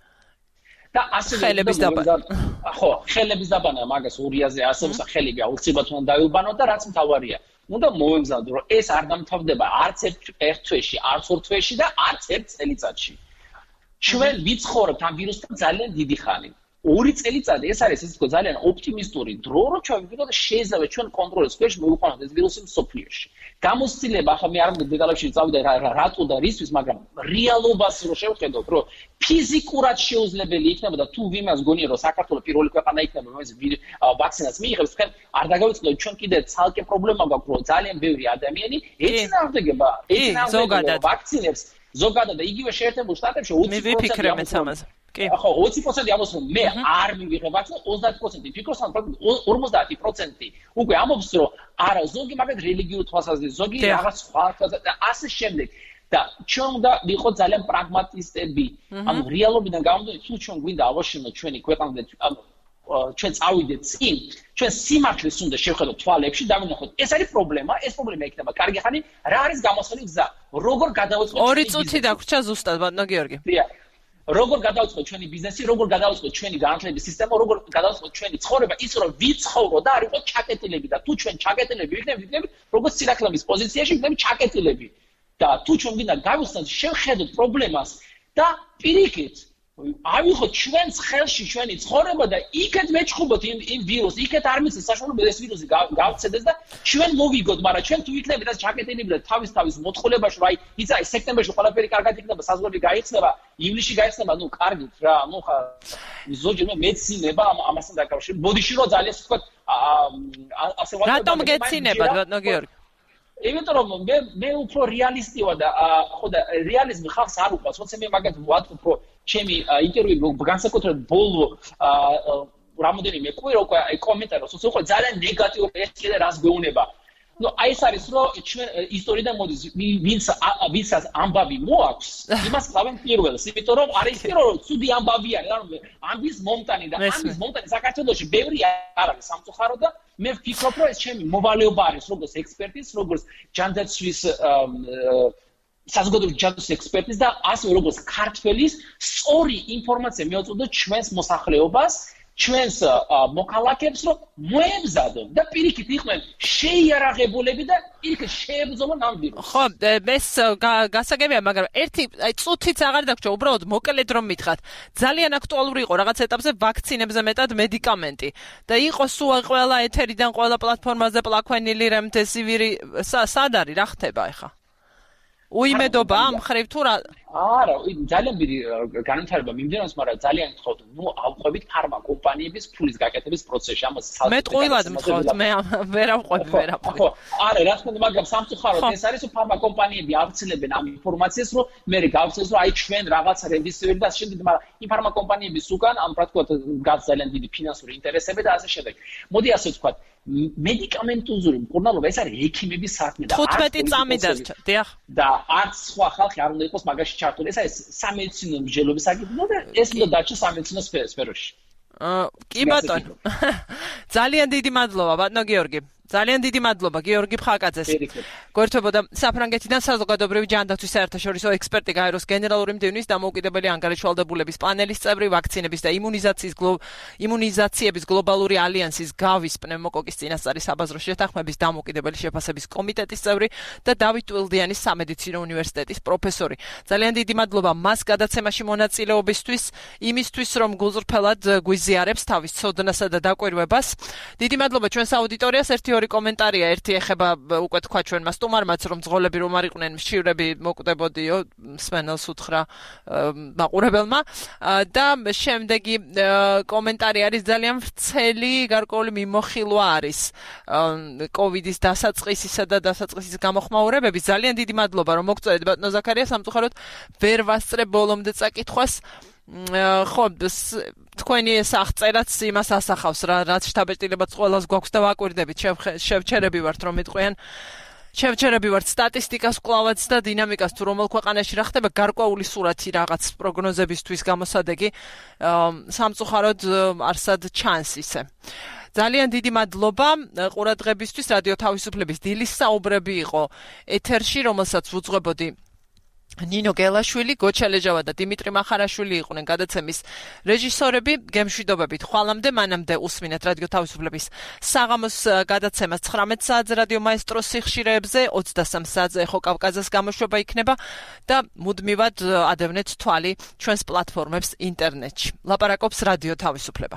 და ასე ხელების დაბანა. ხო, ხელების დაბანა მაგას ორიაზე ასე ხელები აუცილებლად უნდა დაიუბანოთ და რაც მთავარია. უნდა მოემზადოთ, რომ ეს არ დამთავრდება არც ერთ თვეში, არც ორ თვეში და არც ერთ წელიწადში. ჩვენ ვიცხოვრობთ ამ ვირუსთან ძალიან დიდი ხანი. ორი წელიწადი ეს არის ეს თქო ძალიან ოპტიმისტური დრო, რომ ჩვენ ვიგოთ შეიძლება ჩვენ კონტროლის ქვეშ მოვიყვანოთ ეს ვირუსი მსოფლიოში. გამოცდილება ახლა მე არ მგონი დეტალებში წავიდე რატო და რისთვის, მაგრამ რეალობას რო შევხედოთ, რომ ფიზიკურად შეუძლებელი იქნება და თუ ვიმას გონია რომ საქართველოს პირველი ქვეყანა იქნება, რომელიც ვაქცინას მიიღებს, თქვენ არ დაგავიწყდეთ ჩვენ კიდე ცალკე პრობლემა გვაქვს, რომ ძალიან ბევრი ადამიანი ეწინააღმდეგება, ეწინააღმდეგება ვაქცინებს ზოგადად და იგივე შეერთებულ შტატებში ოცი პროცენტი მე ვიფიქრე მეც ამაზე. ხო, ოცი პროცენტი ამბობს რომ მე არ მივიღებ ვაქცინას, ოცდაათი პროცენტი ფიქრობს, ან ორმოცდაათი პროცენტი უკვე ამბობს რომ არა, ზოგი მაგათ რელიგიურ თვალსაზრისით, ზოგი რაღაც სხვა და ასე შემდეგ. და ჩვენ უნდა ვიყოთ ძალიან პრაგმატისტები. ანუ რეალობიდან გამომდინარე, თუ ჩვენ გვინდა ავაშენოთ ჩვენი ქვეყანა და ანუ ჩვენ წავიდეთ წინ, ჩვენ სიმართლეს უნდა შევხედოთ თვალებში და ვნახოთ, ეს არის პრობლემა, ეს პრობლემა იქნება კარგი ხანი, რა არის გამოსული გზა, როგორ გადავიწყოთ ორი წუთი დაგვრჩა ზუსტად, ბატონო გიორგი. დიახ. როგორ გადავიწყოთ ჩვენი ბიზნესი, როგორ გადავიწყოთ ჩვენი განათლების სისტემა, როგორ გადავიწყოთ ჩვენი ცხოვრება, ის რომ ვიცხოვრო და არ იყოს ჩაკეტილები და თუ ჩვენ ჩაკეტილები ვიქნებით, ვიქნებით როგორც სირაქლემის პოზიციაში, ვიქნებით ჩაკეტილები. და თუ ჩვენ გინდა გავიხსნათ, შევხედოთ პრობლემას და პირიქით ავიღოთ ჩვენს ხელში ჩვენი ცხოვრება და იქეთ მეჭხუბოთ იმ იმ ვირუსს, იქეთ არ მიცეს საშუალება ეს ვირუსი გავცედეს და ჩვენ მოვიგოთ, მაგრამ ჩვენ თუ იქნებით ეს ჩაკეტილები და თავის თავის მოთხოვნებაში, რომ აი იცი აი სექტემბერში ყველაფერი კარგად იქნება, საზღვრები გაიხსნება, ივლისში გაიხსნება, ნუ კარგით რა, ნუ ხა ზოგი მე მეცინება ამასთან დაკავშირებით. ბოდიში რომ ძალიან ისე ვთქვათ ასე ვარ. რატომ გეცინებათ, ბატონო გიორგი? იმიტომ რომ მე მე უფრო რეალისტი ვარ და ხო და რეალიზმი ხალხს არ უყვარს, როცა მე მაგათ ვატყობ რომ ჩემი ინტერვიუ განსაკუთრებით ბოლო რამოდენიმე კვირა უკვე კომენტარი როცა უყო ძალიან ნეგატიური ეს კიდე რას გვეუბნება. ნუ აი ეს არის რომ ჩვენ ისტორიიდან მოდის ვინც ვინცაც ამბავი მოაქვს, იმას კლავენ პირველს, იმიტომ რომ არის პირველ რომ ცუდი ამბავი არის, ანუ ამბის მომტანი და ამბის მომტანი საქართველოში ბევრი არ არის სამწუხაროდ და მე ვფიქრობ რომ ეს ჩემი მოვალეობა არის როგორც ექსპერტის, როგორც ჯანდაცვის საზოგადოების ჯანდაცვის ექსპერტის და ასე როგორც ქართველის სწორი ინფორმაცია მიაწოდოთ ჩვენს მოსახლეობას, ჩვენს მოქალაქეებს რომ მოემზადონ და პირიქით იყვნენ შეიარაღებულები და პირიქით შეებრძოლონ ამ ვირუსს. ხო, ეს გასაგებია, მაგრამ ერთი აი წუთიც აღარ დაგვრჩა, უბრალოდ მოკლედ რომ მითხრათ. ძალიან აქტუალური იყო რაღაც ეტაპზე ვაქცინებზე მეტად მედიკამენტი და იყო სულ ყველა ეთერიდან, ყველა პლატფორმაზე პლაქვენილი, რემდესივირი, სად არის, რა ხდება ახლა? უიმედობა ამ ხრივ თუ რა არა, ძალიან დიდი განვითარება მიმდინარეობს, მაგრამ ძალიან გთხოვთ, ნუ ავყვებით ფარმა კომპანიების ფულის გაკეთების პროცესში. ამას მე ტყუილად მთხოვთ, მე ვერ ავყვები, ვერ ავყვები. ხო, არა, რა თქმა უნდა, მაგრამ სამწუხაროდ ეს არის, რომ ფარმა კომპანიები ავცილებენ ამ ინფორმაციას, რომ მე გავცეს, რომ აი ჩვენ რაღაც რეგისტრირდა და შემდეგ, მაგრამ იმ ფარმა კომპანიების უკან, ამ რა თქმა უნდა, გაც ძალიან დიდი ფინანსური ინტერესები და ასე შემდეგ. მოდი ასე ვთქვათ, მედიკამენტოზური მკურნალობა ეს არის ექიმების საქმე და თხუთმეტი წამიდან, დიახ. და არც სხვა ხალხი არ უნდა იყოს მაგაში ჩართული. ეს არის სამედიცინო მსჯელობის საკითხი და ეს უნდა დარჩეს სამედიცინო სფეროში. აა, კი ბატონო. ძალიან დიდი მადლობა, ბატონო გიორგი. ძალიან დიდი მადლობა გიორგი ფხაკაძეს. გვერდებოდა საფრანგეთიდან საზოგადოებრივი ჯანდაცვის საერთაშორისო ექსპერტი გაეროს გენერალური მდივნის დამოუკიდებელი ანგარიშვალდებულების პანელის წევრი, ვაქცინების და იმუნიზაციის იმუნიზაციების გლობალური ალიანსის გავის პნევმოკოკის წინასწარი საბაზრო შეთანხმების დამოუკიდებელი შეფასების კომიტეტის წევრი და დავით ტვილდიანის სამედიცინო უნივერსიტეტის პროფესორი. ძალიან დიდი მადლობა მას გადაცემაში მონაწილეობისთვის, იმისთვის რომ გულწრფელად გვიზიარებს თავის ცოდნასა და დაკვირვებას. დიდი მადლობა ჩვენს აუდიტორიას. ერთი ორი კომენტარია, ერთი ეხება უკვე თქვა ჩვენმა სტუმარმაც, რომ ძღოლები რომ არ იყვნენ მშივრები მოკვდებოდიო, სმენელს უთხრა მაყურებელმა და შემდეგი კომენტარი არის ძალიან ვრცელი, გარკვეული მიმოხილვა არის კოვიდის დასაწყისისა და დასაწყისის გამოხმაურებების. ძალიან დიდი მადლობა რომ მოგწოდეთ ბატონო ზაქარია, სამწუხაროდ ვერ ვასწრებ ბოლომდე წაკითხვას. ხო, თქვენი ეს აღწერაც იმას ასახავს რა, რაც შთაბეჭდილებაც ყველას გვაქვს და ვაკვირდებით, შევჩერები ვართ რომ იტყვიან. შევჩერები ვართ სტატისტიკას კვლავაც და დინამიკას თუ რომელ ქვეყანაში რა ხდება, გარკვეული სურათი რაღაც პროგნოზებისთვის გამოსადეგი სამწუხაროდ არსად ჩანს ისე. ძალიან დიდი მადლობა ყურადღებისთვის. რადიო თავისუფლების დილის საუბრები იყო ეთერში, რომელსაც ვუძღვებოდი ნინო გელაშვილი, გოჩა ლეჟავა და დიმიტრი მახარაშვილი იყვნენ გადაცემის რეჟისორები. გემშვიდობებით ხვალამდე, მანამდე უსმინეთ რადიო თავისუფლების საღამოს გადაცემას ცხრამეტ საათზე რადიო მაესტროს სიხშირეებზე, ოცდასამ საათზე ხო კავკაზას გამოშვება იქნება და მუდმივად ადევნეთ თვალი ჩვენს პლატფორმებს ინტერნეტში. ლაპარაკობს რადიო თავისუფლება.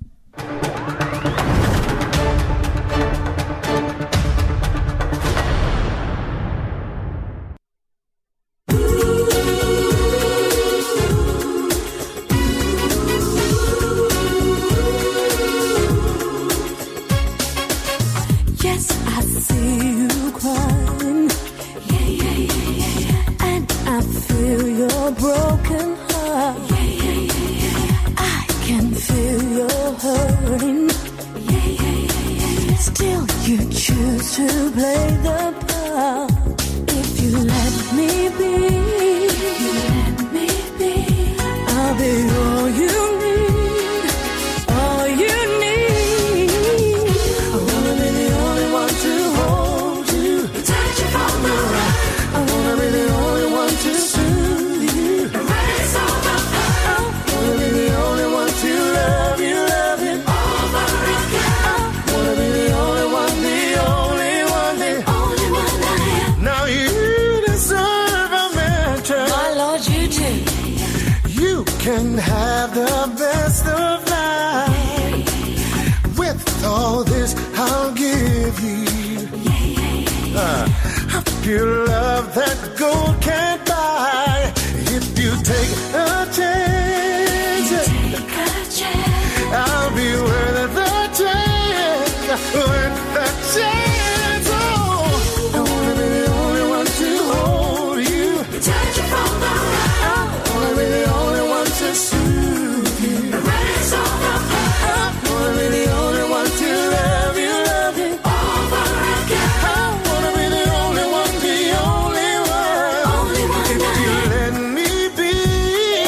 Broken heart. Yeah, yeah, yeah, yeah. I can feel your hurting. Yeah, yeah, yeah, yeah. Still, you choose to play the part. If you let me be, you let me be. I'll be all you need, all you need. I wanna be the only one to hold you, touch you from the right. I wanna be the only one to soothe. Can have the best of life. With all this I'll give you uh, a pure love that gold can't buy. If you take a chance, you take a chance. I'll be worth the chance, worth the chance. Oh, I wanna be the only one to hold you, touch you from the right. I wanna be the only one to soothe you. Raise all the power. I wanna be the only one to love you, love you over again. I wanna be the only one, the only one. Only one. If you let me be,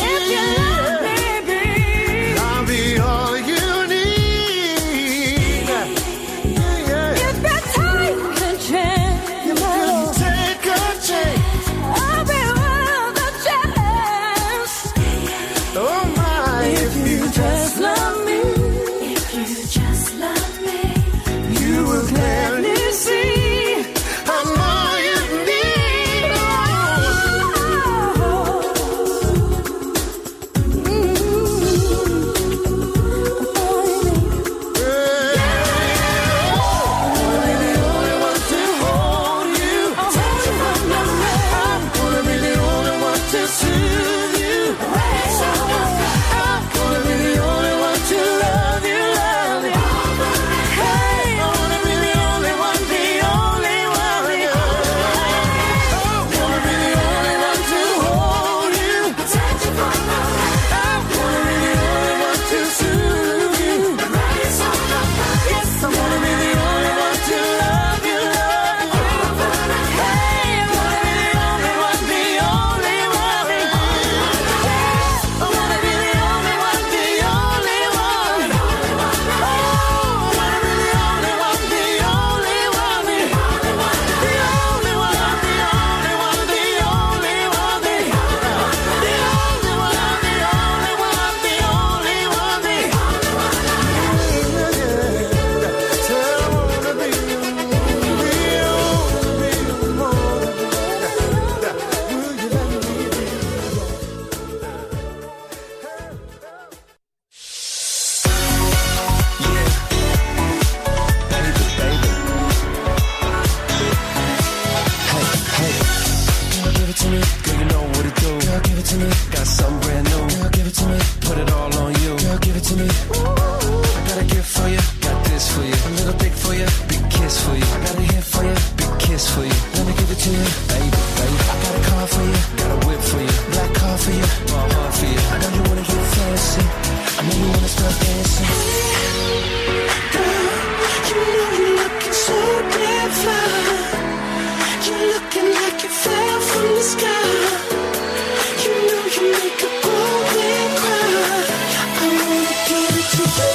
me, girl, you know what to do. Girl, give it to me, got something brand new. Girl, give it to me, put it all on you. Girl, give it to me. Ooh, I got a gift for you, got this for you. A little dick for you, big kiss for you. I got a hit for you, big kiss for you. Let me give it to you, baby, baby. I got a car for you, got a whip for you. Black car for you, my heart for you. I know you wanna get fancy, I know you wanna start dancing. Girl, you know you're looking so damn fly. You're looking like you fell from the sky. You know you make a grown man cry. I wanna give it to you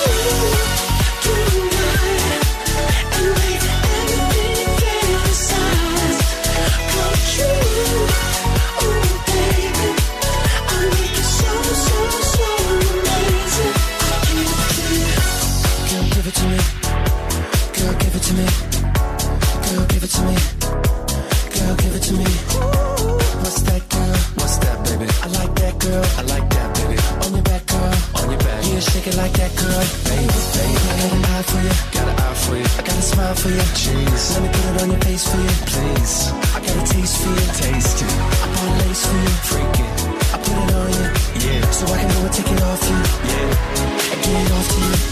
tonight and make everything fantasize come true. Oh baby, I make it so so so amazing. I give it to you. Girl, give it to me. Girl, give it to me. Girl, give it to me. Girl, give it to me. What's that, girl? What's that, baby? I like that, girl. I like that, baby. On your back, girl. On your back. Yeah, shake it like that, girl. Baby, baby. I got an eye for you. Got an eye for you. I got a smile for you. Jeez. Let me put it on your face for you. Please. I got a taste for you. Taste it. I bought a lace for you. Freak it. I put it on you. Yeah. So I can go and take it off you. Yeah. And get it off to you.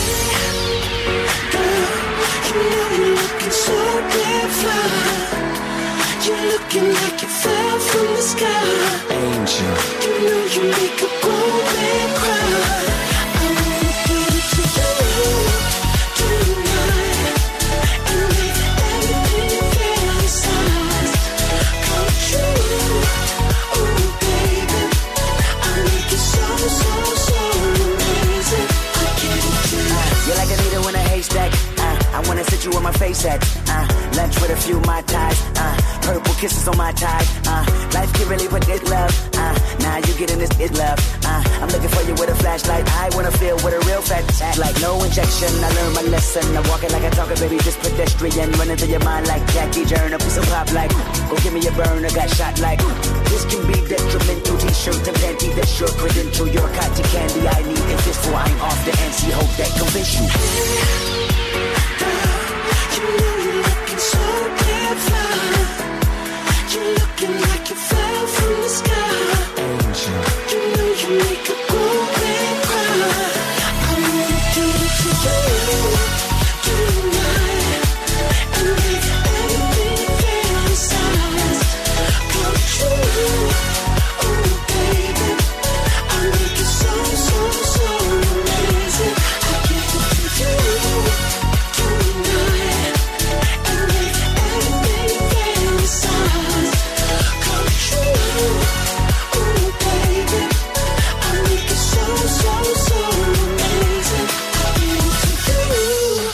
Girl, you know you're looking so damn fly. You're looking like you fell from the sky. Angel. You know you make a grown man cry. I wanna give it to you tonight and make everything fantasize come true. Oh baby, I make it so so so amazing. I give it to you. Uh, you're like a needle in a haystack. Uh, I wanna sit you on my face at uh, lunch with a few Mai Tais. Uh, Purple kisses on my tie. Uh, life can really put this love. Uh, now you getting this is love. Uh, I'm looking for you with a flashlight. I wanna feel with a real fat act. Like no injection. I learned my lesson. I'm walking like a talker, baby. Just pedestrian. Running through your mind like Jackie Journer. Piece of pop like. Go give me a burner. Got shot like. This can be detrimental. T-shirt and panty. That's your credential. Your cotton candy. I need it just for I'm off the N C. Hope that convince you. Girl, you know you're looking so damn fly. You're looking like you fell from the sky. Angel. You know you make a grown man cry. I wanna give it to you tonight and make everything fantasize come true. Oh baby, I make it so so so amazing. I give it to you tonight and make everything fantasize come true. Oh baby, I make it so so so amazing. I give it to you.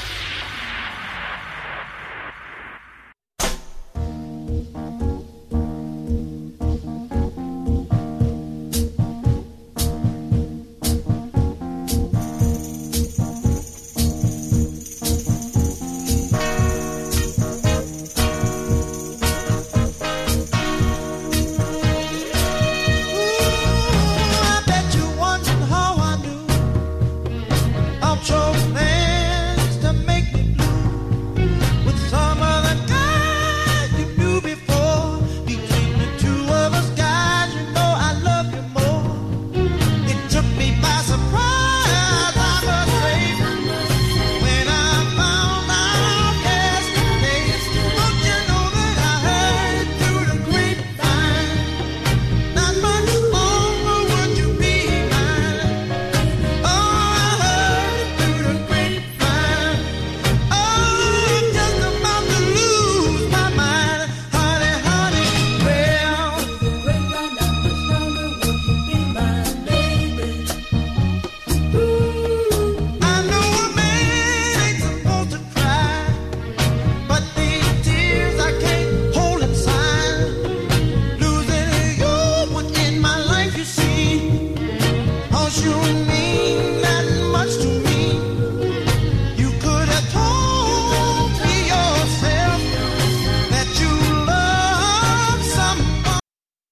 I bet you wondering how I knew I chose plans to make me blue with some other guy you knew before. Between the two of us, guys, you know I love you more. It took me by surprise, I must say, when I found out yesterday. Don't you know that I heard through the grapevine? Not much longer would you be mine. Oh, I heard through the grapevine. Oh, I'm just about to lose my mind, honey, honey. Well, I know a man ain't supposed to cry, but these tears I can't hold inside. Losing you within my life, you see. 'Cause you